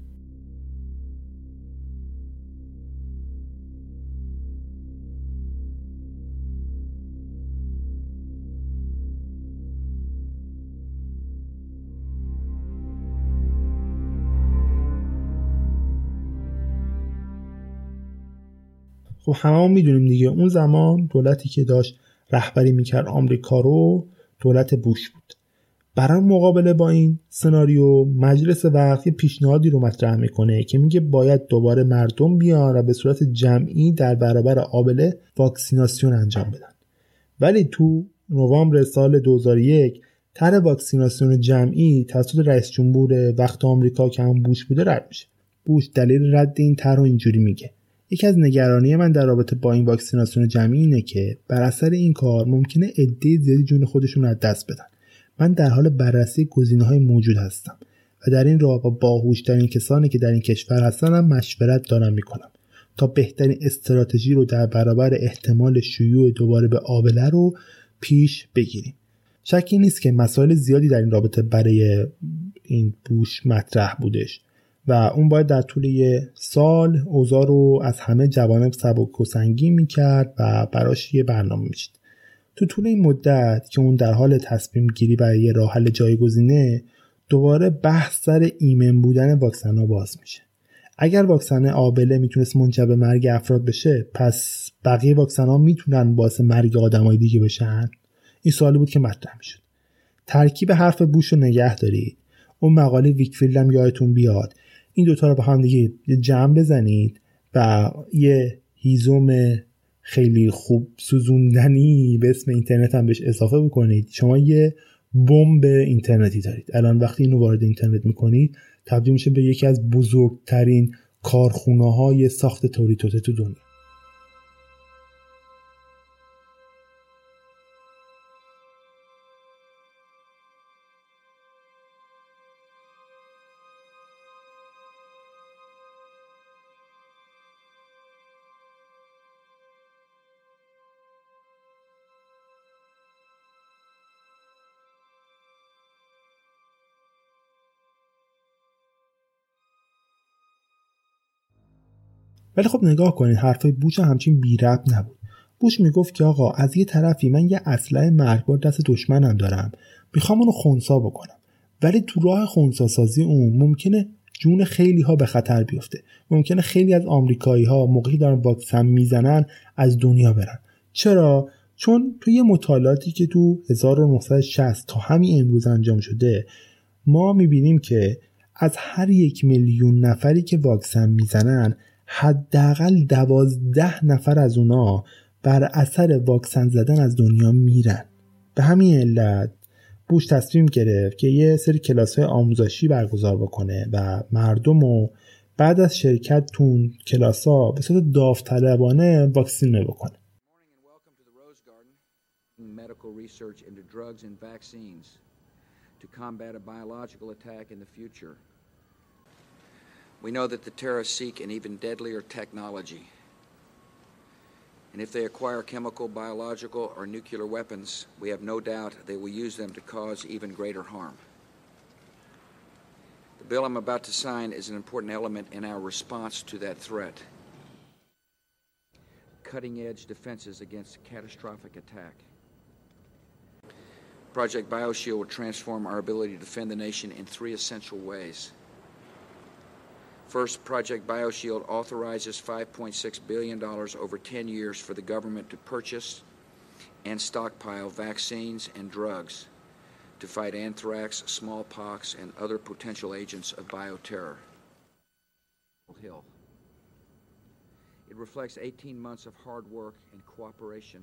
خب همه میدونیم دیگه اون زمان دولتی که داشت رهبری میکرد آمریکا رو دولت بوش بود. برای مقابله با این سناریو مجلس وقت پیشنهادی رو مطرح میکنه که میگه باید دوباره مردم بیان و به صورت جمعی در برابر آبله واکسیناسیون انجام بدن. ولی تو نوامبر سال دو هزار و یک طرح واکسیناسیون جمعی توسط رئیس جمهور وقت آمریکا که هم بوش بوده رد میشه. بوش دلیل رد این طرح اینجوری میگه: یکی از نگرانی من در رابطه با این واکسیناسیون جمعی اینه که بر اثر این کار ممکنه عده زیادی جون خودشون رو از دست بدن. من در حال بررسی گزینه‌های موجود هستم و در این راه با باهوش‌ترین کسانی که در این کشور هستن هم مشورت دارم میکنم تا بهترین استراتژی رو در برابر احتمال شیوع دوباره به آبله رو پیش بگیریم. شکی نیست که مسائل زیادی در این رابطه برای این بوش مطرح بودش و اون باید در طول یه سال اوضاع رو از همه جوانب سبک و سنگین میکرد و براش یه برنامه میشد. تو طول این مدت که اون در حال تصمیم گیری برای یه راه حل جایگزینه، دوباره بحث سر ایمن بودن واکسن ها باز میشه. اگر واکسن آبله میتونست منجر به مرگ افراد بشه، پس بقیه واکسن ها میتونن باعث مرگ آدمای دیگه بشن؟ این سوالی بود که مطرح میشد. ترکیب حرف بوش رو نگه دارید. اون مقاله ویکفیلد هم یادتون بیاد. این دوتا رو با هم دیگه جمع بزنید و یه هیزم خیلی خوب سوزوندنی به اسم اینترنت هم بهش اضافه بکنید. شما یه بمب اینترنتی دارید. الان وقتی اینو وارد اینترنت میکنید تبدیل میشه به یکی از بزرگترین کارخونه‌های ساخت تولیدات تو دنیا. ولی خب نگاه کنید، حرفای بوش همچین بی ربط نبود. بوش میگفت که آقا از یه طرفی من یه اسلحه مرگبار دست دشمنم دارم، میخوام اونو خنثی بکنم، ولی تو راه خنثی سازی اون ممکنه جون خیلی ها به خطر بیفته. ممکنه خیلی از آمریکایی ها موقعی دارن واکسن میزنن از دنیا برن. چرا؟ چون تو یه مطالعاتی که تو هزار و نهصد و شصت تا همین امروز انجام شده، ما میبینیم که از هر یک میلیون نفری که واکسن میزنن حداقل دوازده نفر از اونا بر اثر واکسن زدن از دنیا میرن. به همین علت بوش تصمیم گرفت که یه سری کلاس‌های آموزشی برگزار بکنه و مردمو بعد از شرکت تو اون کلاس‌ها به صورت داوطلبانه واکسینه بکنه. Medical research into drugs and vaccines to combat a biological attack in the future. We know that the terrorists seek an even deadlier technology. And if they acquire chemical, biological, or nuclear weapons, we have no doubt they will use them to cause even greater harm. The bill I'm about to sign is an important element in our response to that threat. Cutting-edge defenses against catastrophic attack. Project BioShield will transform our ability to defend the nation in three essential ways. First, Project BioShield authorizes five point six billion dollars over ten years for the government to purchase and stockpile vaccines and drugs to fight anthrax, smallpox, and other potential agents of bioterror. Hill. It reflects eighteen months of hard work and cooperation.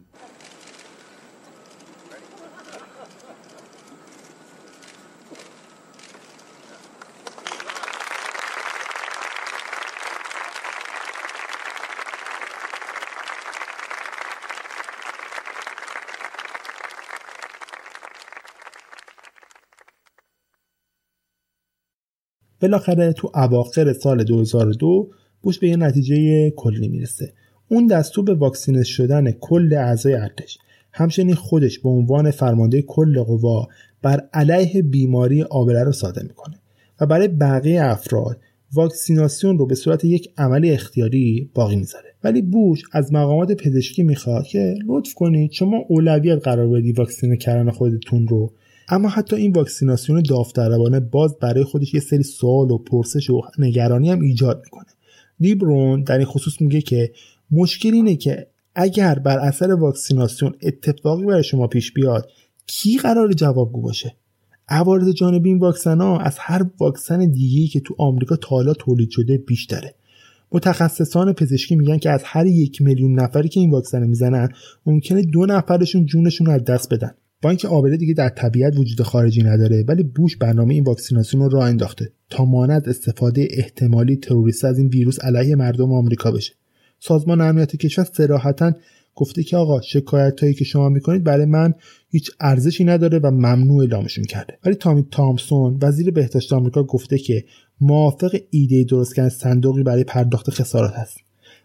بالاخره تو اواخر سال دو هزار و دو بوش به یه نتیجه کلی میرسه. اون دستور به واکسینه شدن کل اعضای ارتش، همچنین خودش به عنوان فرمانده کل قوا بر علیه بیماری آبله رو صادر میکنه و برای بقیه افراد واکسیناسیون رو به صورت یک عمل اختیاری باقی میذاره. ولی بوش از مقامات پزشکی میخواد که لطف کنید شما اولویت قرار بدید واکسینه کردن خودتون رو. اما حتی این واکسیناسیون داوطلبانه باز برای خودش یه سری سوال و پرسش و نگرانی هم ایجاد میکنه. لیبرون در این خصوص میگه که مشکل اینه که اگر بر اثر واکسیناسیون اتفاقی برای شما پیش بیاد کی قرار جوابگو باشه؟ عوارض جانبی این واکسن ها از هر واکسن دیگه‌ای که تو آمریکا تا حالا تولید شده بیشتره. متخصصان پزشکی میگن که از هر یک میلیون نفری که این واکسن میزنن ممکنه دو نفرشون جونشون رو از دست بدن. با اینکه آبله دیگه در طبیعت وجود خارجی نداره، ولی بوش برنامه این واکسیناسیون رو راه انداخته تا مانع استفاده احتمالی تروریستی از این ویروس علیه مردم آمریکا بشه. سازمان امنیت کشور صراحتاً گفته که آقا شکایتایی که شما میکنید برای من هیچ ارزشی نداره و ممنوع اعلامشون کرده. ولی تامی تامسون وزیر بهداشت آمریکا گفته که موافق ایده درست کردن صندوقی برای پرداخت خسارات هست،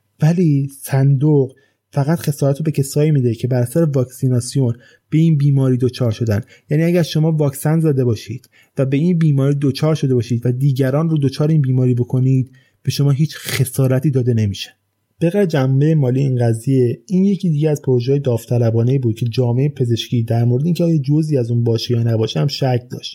ولی صندوق فقط خسارت رو به کسایی میده که بر اثر واکسیناسیون به این بیماری دچار شدن. یعنی اگر شما واکسن زده باشید و به این بیماری دچار شده باشید و دیگران رو دچار این بیماری بکنید، به شما هیچ خسارتی داده نمیشه. به غیر جنبه مالی این قضیه، این یکی دیگه از پروژه‌های داوطلبانه‌ای بود که جامعه پزشکی در مورد اینکه آیا جزئی از اون باشه یا نباشه هم شک داشت.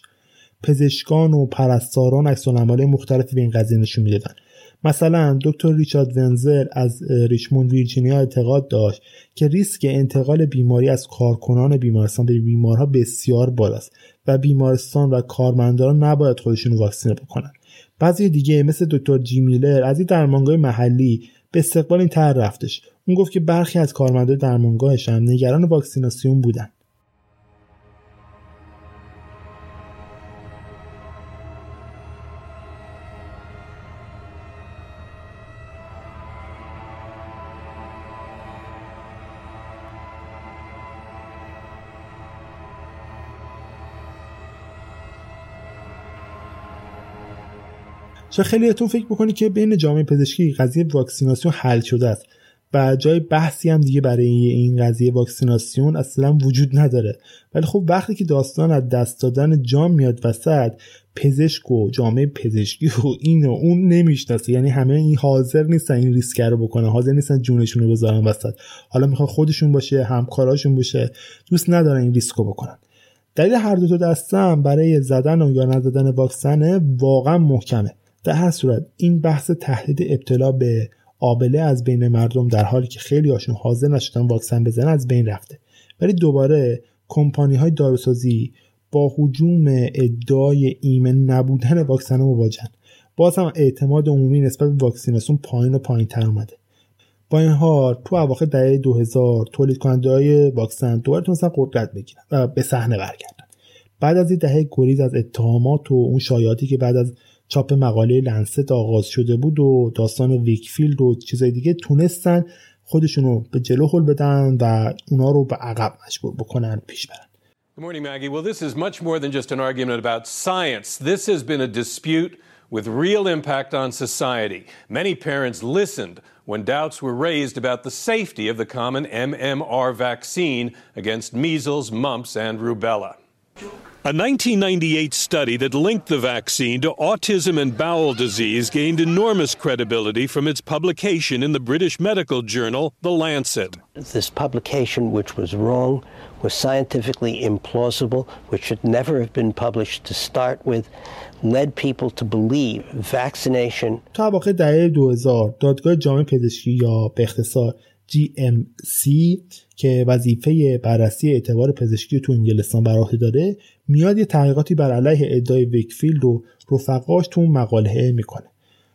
پزشکان و پرستاران عکس‌العمل‌های مختلفی به این قضیه نشون میدادن. مثلا دکتر ریچارد ونزل از ریچموند ویرجینیا اعتقاد داشت که ریسک انتقال بیماری از کارکنان بیمارستان به بیمارها بسیار بالاست و بیمارستان و کارمندان نباید خودشون رو واکسینه بکنن. بعضی دیگه مثل دکتر جی میلر از این درمانگاه محلی به استقبال این طرح رفتش. اون گفت که برخی از کارمندان درمانگاهش هم نگران واکسیناسیون بودن. چه خیلیتون فکر بکنی که بین جامعه پزشکی قضیه واکسیناسیون حل شده است و جای بحثی هم دیگه برای این قضیه واکسیناسیون اصلا وجود نداره. ولی خب وقتی که داستان از دست دادن جان میاد وسط، پزشک و جامعه پزشکی و این و اون نمیشناسه. یعنی همه این حاضر نیستن این ریسک رو بکنن، حاضر نیستن جونشون رو بذارن وسط. حالا میخواد خودشون باشه، همکاراشون باشه، دوست ندارن این ریسک رو بکنن. دلیل هر دو تا دستم برای زدن و یا نزدن واکسن واقعا محکمه. در هر صورت این بحث تهدید ابتلا به آبله از بین مردم در حالی که خیلی هاشون حاضر نشدن واکسن بزنن از بین رفته. ولی دوباره کمپانی های داروسازی با هجوم ادعای ایمن نبودن واکسن مواجهن. باز هم اعتماد عمومی نسبت به واکسیناسیون پایین و پایین تر اومده. با این حال تو اواخر دهه دو هزار تولید کننده های واکسن دوباره تونستن قدرت بگیرن و به صحنه برگردن. بعد از این دهه گریز از اتهامات و اون شایعاتی که بعد از چاپ مقاله لنست آغاز شده بود و داستان ویکفیلد و چیزای دیگه، تونستن خودشونو به جلو هل بدن و اونا رو به عقب مجبور بکنن پیش برن. Good morning, Maggie. Well, this is much more than just an argument about science. This has been a dispute with real impact on society. Many parents listened when doubts were raised about the safety of the common M M R vaccine against measles, mumps, and rubella. A nineteen ninety-eight study that linked the vaccine to autism and bowel disease gained enormous credibility from its publication in the British medical journal, The Lancet. This publication, which was wrong, was scientifically implausible, which should never have been published to start with, led people to believe vaccination. تا واقع دهه دو هزار دادگاه جامعه پزشکی یا به اختصار جی ام سی که وظیفه بررسی اعتبار پزشکی تو انگلستان بر عهده داره، میاد یه تحقیقاتی بر علیه ادعای ویکفیلد و رفقاش تو اون مقاله میکنه.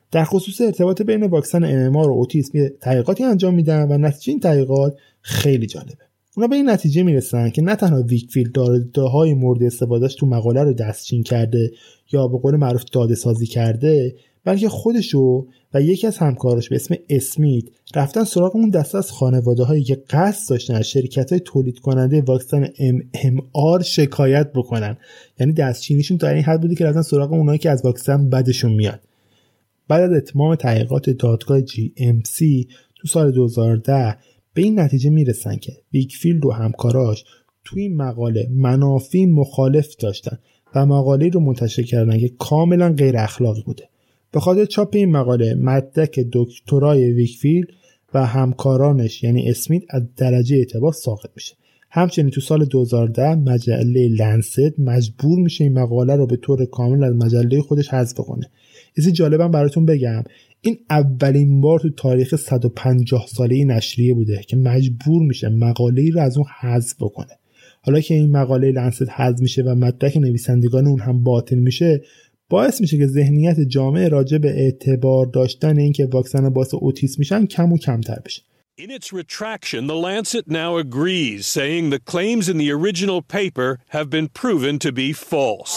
در خصوص ارتباط بین واکسن ام ام آر و اوتیسم تحقیقاتی انجام میدن و نتیجه این تحقیقات خیلی جالبه. اونا به این نتیجه میرسن که نه تنها ویکفیلد داده‌های مورد استفادهش تو مقاله رو دستچین کرده یا به قول معروف داده سازی کرده، بلکه خودشو و یکی از همکاراش به اسم اسمیت رفتن سراغ اون دسته از خانواده‌هایی که قصد داشتن از شرکت‌های تولید کننده واکسن ام ام آر شکایت بکنن. یعنی دستچینیشون تا این حد بوده که رفتن سراغ اونایی که از واکسن بدشون میاد. بعد از اتمام تحقیقات دادگاه جی ام سی تو سال دو هزار و ده به این نتیجه میرسن که ویکفیلد و همکاراش توی این مقاله منافع مخالف داشتن و مقاله رو منتشر کردن که کاملا غیر اخلاقی بوده. به خاطر چاپ این مقاله مدرک دکترای ویکفیلد و همکارانش یعنی اسمیت از درجه اعتبار ساقط میشه. همچنین تو سال دو هزار و ده مجله لنست مجبور میشه این مقاله رو به طور کامل از مجله خودش حذف کنه. چیزی جالبم براتون بگم، این اولین بار تو تاریخ صد و پنجاه ساله نشریه بوده که مجبور میشه مقاله‌ای رو از اون حذف بکنه. حالا که این مقاله لنست حذف میشه و مدرک نویسندگان اون هم باطل میشه، باعث میشه که ذهنیت جامعه راجع به اعتبار داشتن اینکه واکسن باعث اوتیسم میشن کم و کمتر بشه. In its retraction, the Lancet now agrees, saying the claims in the original paper have been proven to be false.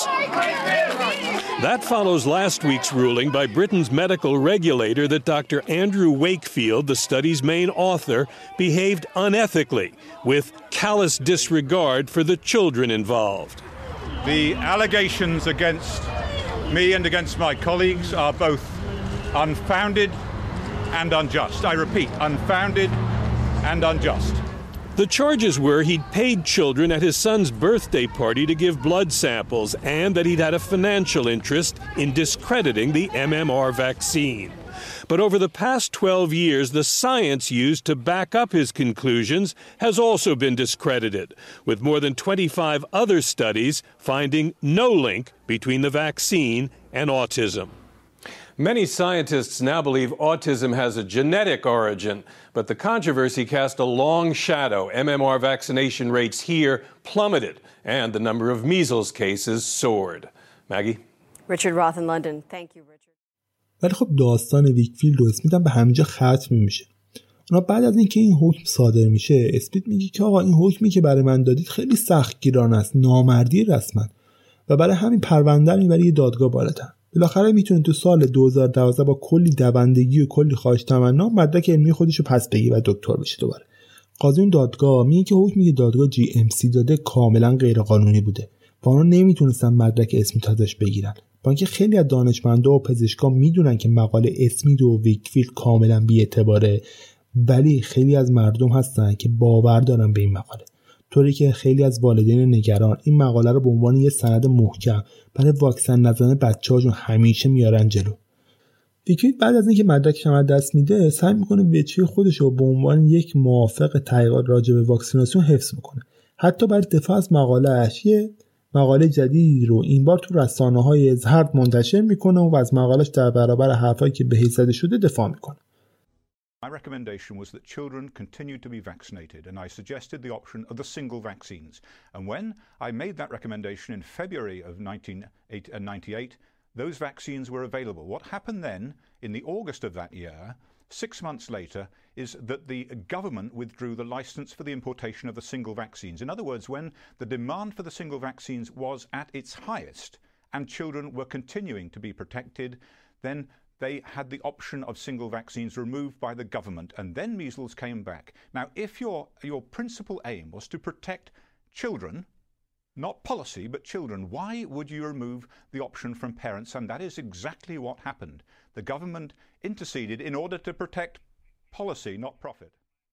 That follows last week's ruling by Britain's medical regulator that Doctor Andrew Wakefield, the study's main author, behaved unethically with callous disregard for the children involved. The allegations against me and against my colleagues are both unfounded and unjust. I repeat, unfounded and unjust. The charges were he'd paid children at his son's birthday party to give blood samples and that he'd had a financial interest in discrediting the M M R vaccine. But over the past twelve years, the science used to back up his conclusions has also been discredited, with more than twenty-five other studies finding no link between the vaccine and autism. Many scientists now believe autism has a genetic origin, but the controversy cast a long shadow. M M R vaccination rates here plummeted, and the number of measles cases soared. Maggie? Richard Roth in London. Thank you, Richard. ولی خب داستان ویکفیلد و اسمیت هم به همینجا ختم میشه. اونا بعد از اینکه این حکم صادر میشه، اسمیت میگه که آقا این حکمی که برای من دادید خیلی سختگیرانه است، نامردی رسما، و برای همین پرونده رو میبره یه دادگاه بالاتر. بالاخره میتونه تو سال دو هزار و دوازده با کلی دوندگی و کلی خواهش تمنا مدرک علمی خودش رو پس بگیره و دکتر بشه دوباره. قاضی اون دادگاه میگه که حکمی که دادگاه جی ام سی داده کاملا غیر قانونی بوده و اونا نمیتونستن مدرک اسمیت ازش بگیرن. با اینکه خیلی از دانشمندا و پزشکا میدونن که مقاله اسمیت و ویکفیلد کاملا بی‌اعتباره، ولی خیلی از مردم هستن که باور دارن به این مقاله. طوری که خیلی از والدین نگران این مقاله رو به عنوان یه سند محکم برای واکسن نزدن بچه‌هاشون همیشه میارن جلو. ویکفیلد بعد از اینکه مدرکش هم دست میده، سعی میکنه وجهه خودش رو به عنوان یک موافق تحقیقات راجع به واکسیناسیون حفظ میکنه. حتی برای دفاع از مقاله‌اش یه مقاله جدیدی رو این بار تو رسانه‌های زرد منتشر میکنه و از مقاله‌اش در برابر حرفایی که بهش زده شده دفاع میکنه. My recommendation was that children continued to be vaccinated, and I suggested the option of the single vaccines. And when I made that recommendation in February of nineteen ninety-eight, those vaccines were available. What happened then, in the August of that year, six months later, is that the government withdrew the license for the importation of the single vaccines. In other words, when the demand for the single vaccines was at its highest and children were continuing to be protected, then they had the option of single vaccines removed by the government, and then measles came back. Now, if your, your principal aim was to protect children, not policy, but children, why would you remove the option from parents? And that is exactly what happened. The government interceded in order to protect policy, not profit.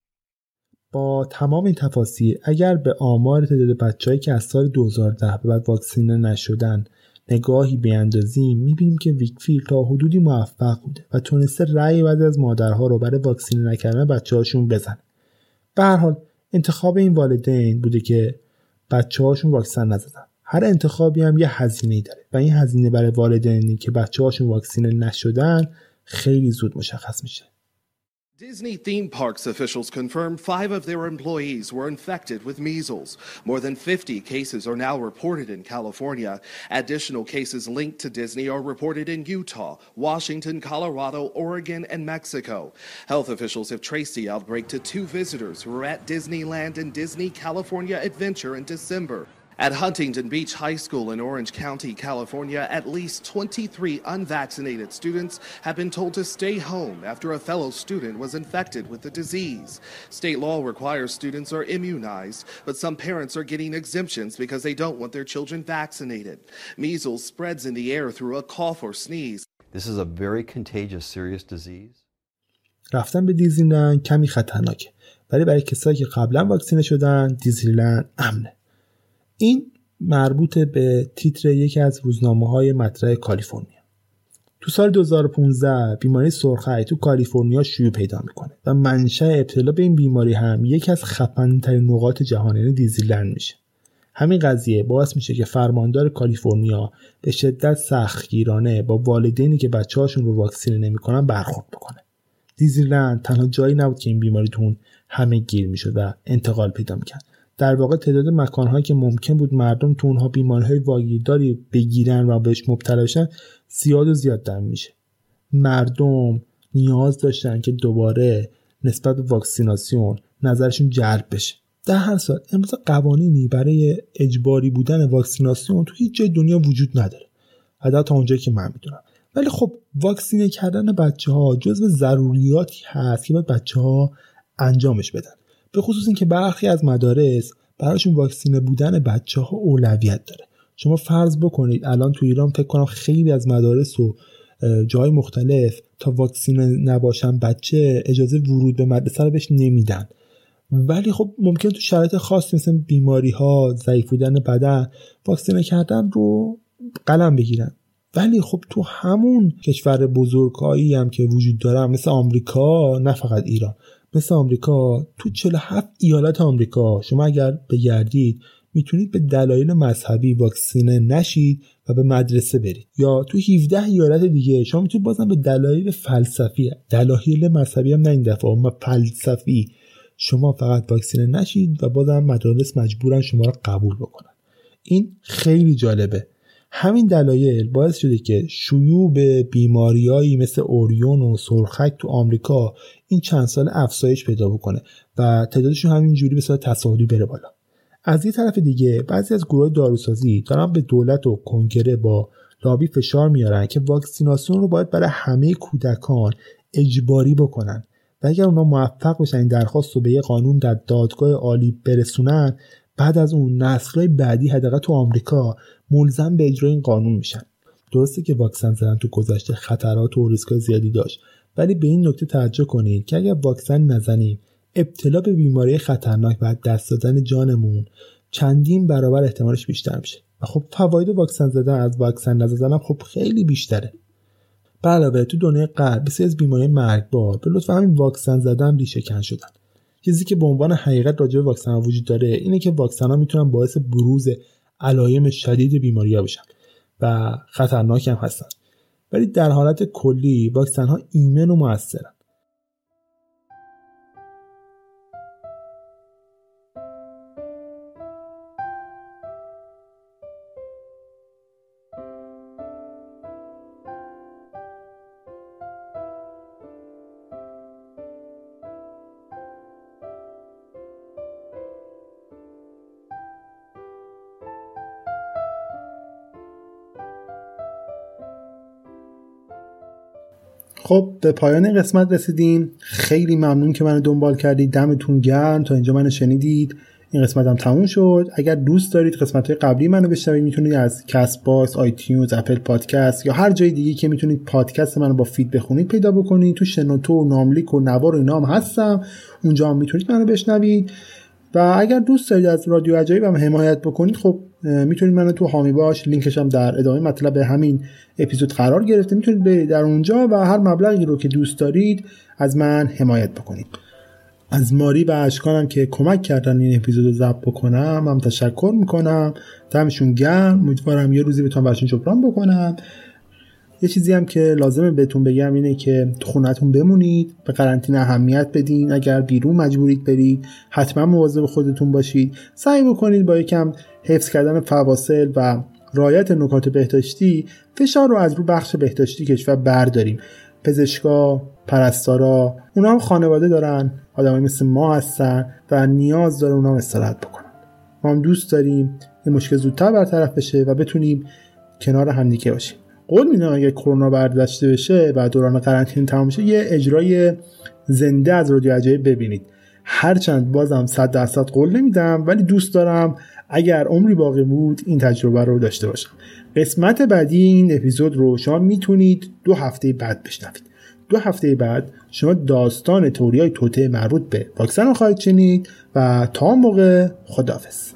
با تمام این تفاصیل، اگر به آمار تعداد بچه‌هایی که از سال دو هزار و ده به بعد واکسینه نشدن نگاهی بیاندازیم، میبینیم که ویکفیلد تا حدودی موفق بوده و تونسته رأی بعضی از مادرها رو برای واکسینه نکردن بچه‌هاشون بزنه. به هر حال انتخاب این والدین بوده که بچه‌هاشون واکسن نزدن. هر انتخابی هم یه هزینه‌ای داره و این هزینه برای والدینی که بچه‌هاشون واکسینه نشدن خیلی زود مشخص میشه. Disney theme parks officials confirmed five of their employees were infected with measles. More than fifty cases are now reported in California. Additional cases linked to Disney are reported in Utah, Washington, Colorado, Oregon, and Mexico. Health officials have traced the outbreak to two visitors who were at Disneyland and Disney California Adventure in December. At Huntington Beach High School in Orange County, California, at least twenty-three unvaccinated students have been told to stay home after a fellow student was infected with the disease. State law requires students are immunized, but some parents are getting exemptions because they don't want their children vaccinated. Measles spreads in the air through a cough or sneeze. This is a very contagious, serious disease. رفتن به دیزنیلند کمی خطرناکه. ولی برای کسایی که قبلا واکسینه شدن، دیزنیلند امنه. این مربوط به تیتر یکی از روزنامه‌های مطرح کالیفرنیا. تو سال دو هزار و پانزده بیماری سرخک تو کالیفرنیا شیوع پیدا میکنه و منشأ ابتلا به این بیماری هم یکی از خفن‌ترین نقاط جهان یعنی دیزنیلند میشه. همین قضیه باعث میشه که فرماندار کالیفرنیا به شدت سختگیرانه با والدینی که بچه‌هاشون رو واکسینه نمیکنن برخورد بکنه. دیزنیلند تنها جایی نبود که این بیماری تو اون همه گیر میشد و انتقال پیدا میکرد. در واقع تعداد مکان‌هایی که ممکن بود مردم تو اونها بیماری‌های واگیرداری بگیرن و بهش مبتلا بشن زیاد و زیادتر میشه. مردم نیاز داشتن که دوباره نسبت به واکسیناسیون نظرشون جلب بشه. در هر صورت امروز قوانینی برای اجباری بودن واکسیناسیون تو هیچ جای دنیا وجود نداره. حتی تا اونجایی که من میدونم. ولی خب واکسینه کردن بچه‌ها جزو ضروریاتی هست که باید بچه‌ها انجامش بدن. به خصوص این که برخی از مدارس براشون واکسینه بودن بچه‌ها اولویت داره. شما فرض بکنید الان تو ایران فکر کنم خیلی از مدارس و جای مختلف تا واکسینه نباشن بچه اجازه ورود به مدرسه رو بهش نمیدن. ولی خب ممکن تو شرایط خاص مثل بیماری‌ها، ضعیف بودن بدن واکسینه کردن رو قلم بگیرن. ولی خب تو همون کشور بزرگایی هم که وجود داره مثل آمریکا، نه فقط ایران، مثل آمریکا تو چهل و هفت ایالت آمریکا شما اگر بگردید میتونید به دلایل مذهبی واکسینه نشید و به مدرسه برید. یا تو هفده ایالت دیگه شما میتونید بازم به دلایل فلسفی، دلایل مذهبی هم نه این دفعه اما فلسفی شما فقط واکسینه نشید و بازم مدارس مجبورن شما رو قبول بکنن. این خیلی جالبه. همین دلایل باعث شده که شیوع به بیماریایی مثل اوریون و سرخک تو آمریکا این چند سال افزایش پیدا بکنه و تعدادشون همینجوری به صورت تصاعدی بره بالا. از یه طرف دیگه بعضی از گروهای داروسازی دارن به دولت و کنگره با لابی فشار میارن که واکسیناسیون رو باید برای همه کودکان اجباری بکنن و اگر اونا موفق بشن این درخواست رو به یه قانون در دادگاه عالی برسونن، بعد از اون نسل‌های بعدی حداقل تو آمریکا ملزم به اجرای این قانون میشن. درسته که واکسن زدن تو گذشته خطرات و ریسک‌های زیادی داشت، ولی به این نکته توجه کنید که اگر واکسن نزنیم ابتلا به بیماری خطرناک و دست دادن جانمون چندین برابر احتمالش بیشتر میشه. و خب فواید واکسن زدن از واکسن نزدن هم خب خیلی بیشتره. به علاوه تو دنیای غرب بسیاری از بیماری مرگبار به لطف همین واکسن زدن ریشه کن شدن. چیزی که به عنوان حقیقت راجع به واکسن ها وجود داره اینه که واکسن ها میتونن باعث بروز علائم شدید بیماری ها بشن و خطرناک هم هستن. ولی در حالت کلی واکسن ها ایمن و موثرن. خب به پایان قسمت رسیدیم. خیلی ممنون که منو دنبال کردید. دمتون گرم تا اینجا منو شنیدید. این قسمت هم تموم شد. اگر دوست دارید قسمت‌های قبلی منو بشنوید میتونید از کست باکس، آیتیونز، اپل پادکست یا هر جای دیگه که میتونید پادکست منو با فید بخونید پیدا بکنید. تو شنوتو و ناملیک و نوار و اینا هم هستم. اونجا هم میتونید منو بشنوید. و اگر دوست دارید از رادیو عجایب هم حمایت بکنید خب میتونید منو تو حامی باش، لینکش هم در ادامه مطلب همین اپیزود قرار گرفته، میتونید برید در اونجا و هر مبلغی رو که دوست دارید از من حمایت بکنید. از ماری و اشکانم که کمک کردن این اپیزود رو ضبط بکنم هم تشکر میکنم. دمشون گرم. امیدوارم یه روزی بتونم براشون جبران بکنم. یه چیزی هم که لازمه بهتون بگم اینه که تو خونتون بمونید، به قرنطینه اهمیت بدین. اگر بیرون مجبورید برید حتما مواظب خودتون باشید. سعی بکنید با یکم حفظ کردن فواصل و رعایت نکات بهداشتی فشار رو از رو بخش بهداشتی کشور برداریم. پزشکا، پرستارا، اونا هم خانواده دارن، آدمایی مثل ما هستن و نیاز داره اونا هم استراحت بکنن. ما هم دوست داریم این مشکل زودتر برطرف بشه و بتونیم کنار همدیگه باشیم. قول میدم اگه کرونا برداشته بشه و دوران قرنطینه تمام بشه یه اجرای زنده از رادیو عجایب ببینید. هرچند بازم صد درصد قول نمیدم، ولی دوست دارم اگر عمری باقی بود این تجربه رو داشته باشم. قسمت بعدی این اپیزود رو شما میتونید دو هفته بعد بشنوید. دو هفته بعد شما داستان تئوریای توطئه مربوط به واکسن رو خواهید شنید و تا موقع خداحافظ.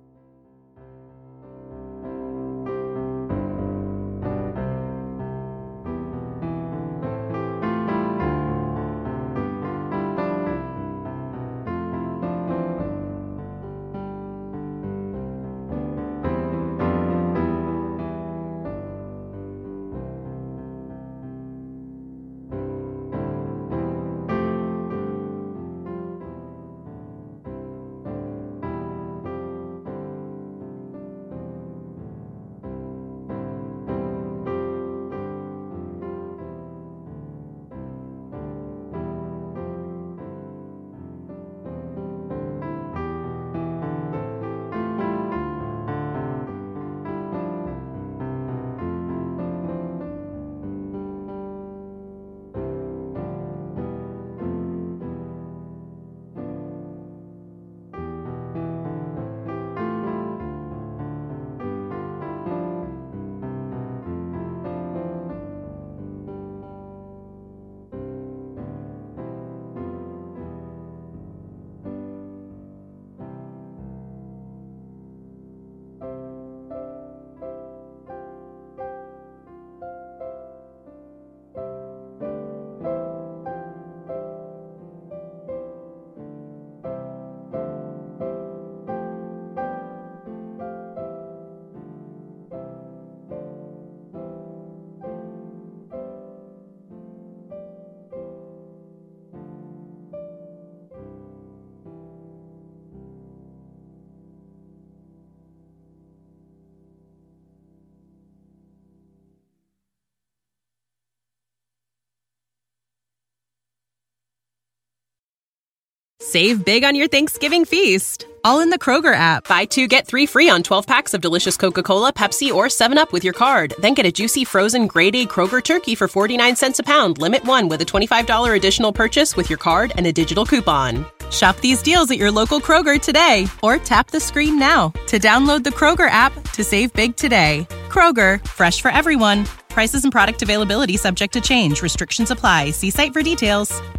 Save big on your Thanksgiving feast, all in the Kroger app. Buy two, get three free on twelve packs of delicious Coca-Cola, Pepsi, or seven up with your card. Then get a juicy frozen grade A Kroger turkey for forty-nine cents a pound. Limit one with a twenty-five dollars additional purchase with your card and a digital coupon. Shop these deals at your local Kroger today, or tap the screen now to download the Kroger app to save big today. Kroger, fresh for everyone. Prices and product availability subject to change. Restrictions apply. See site for details.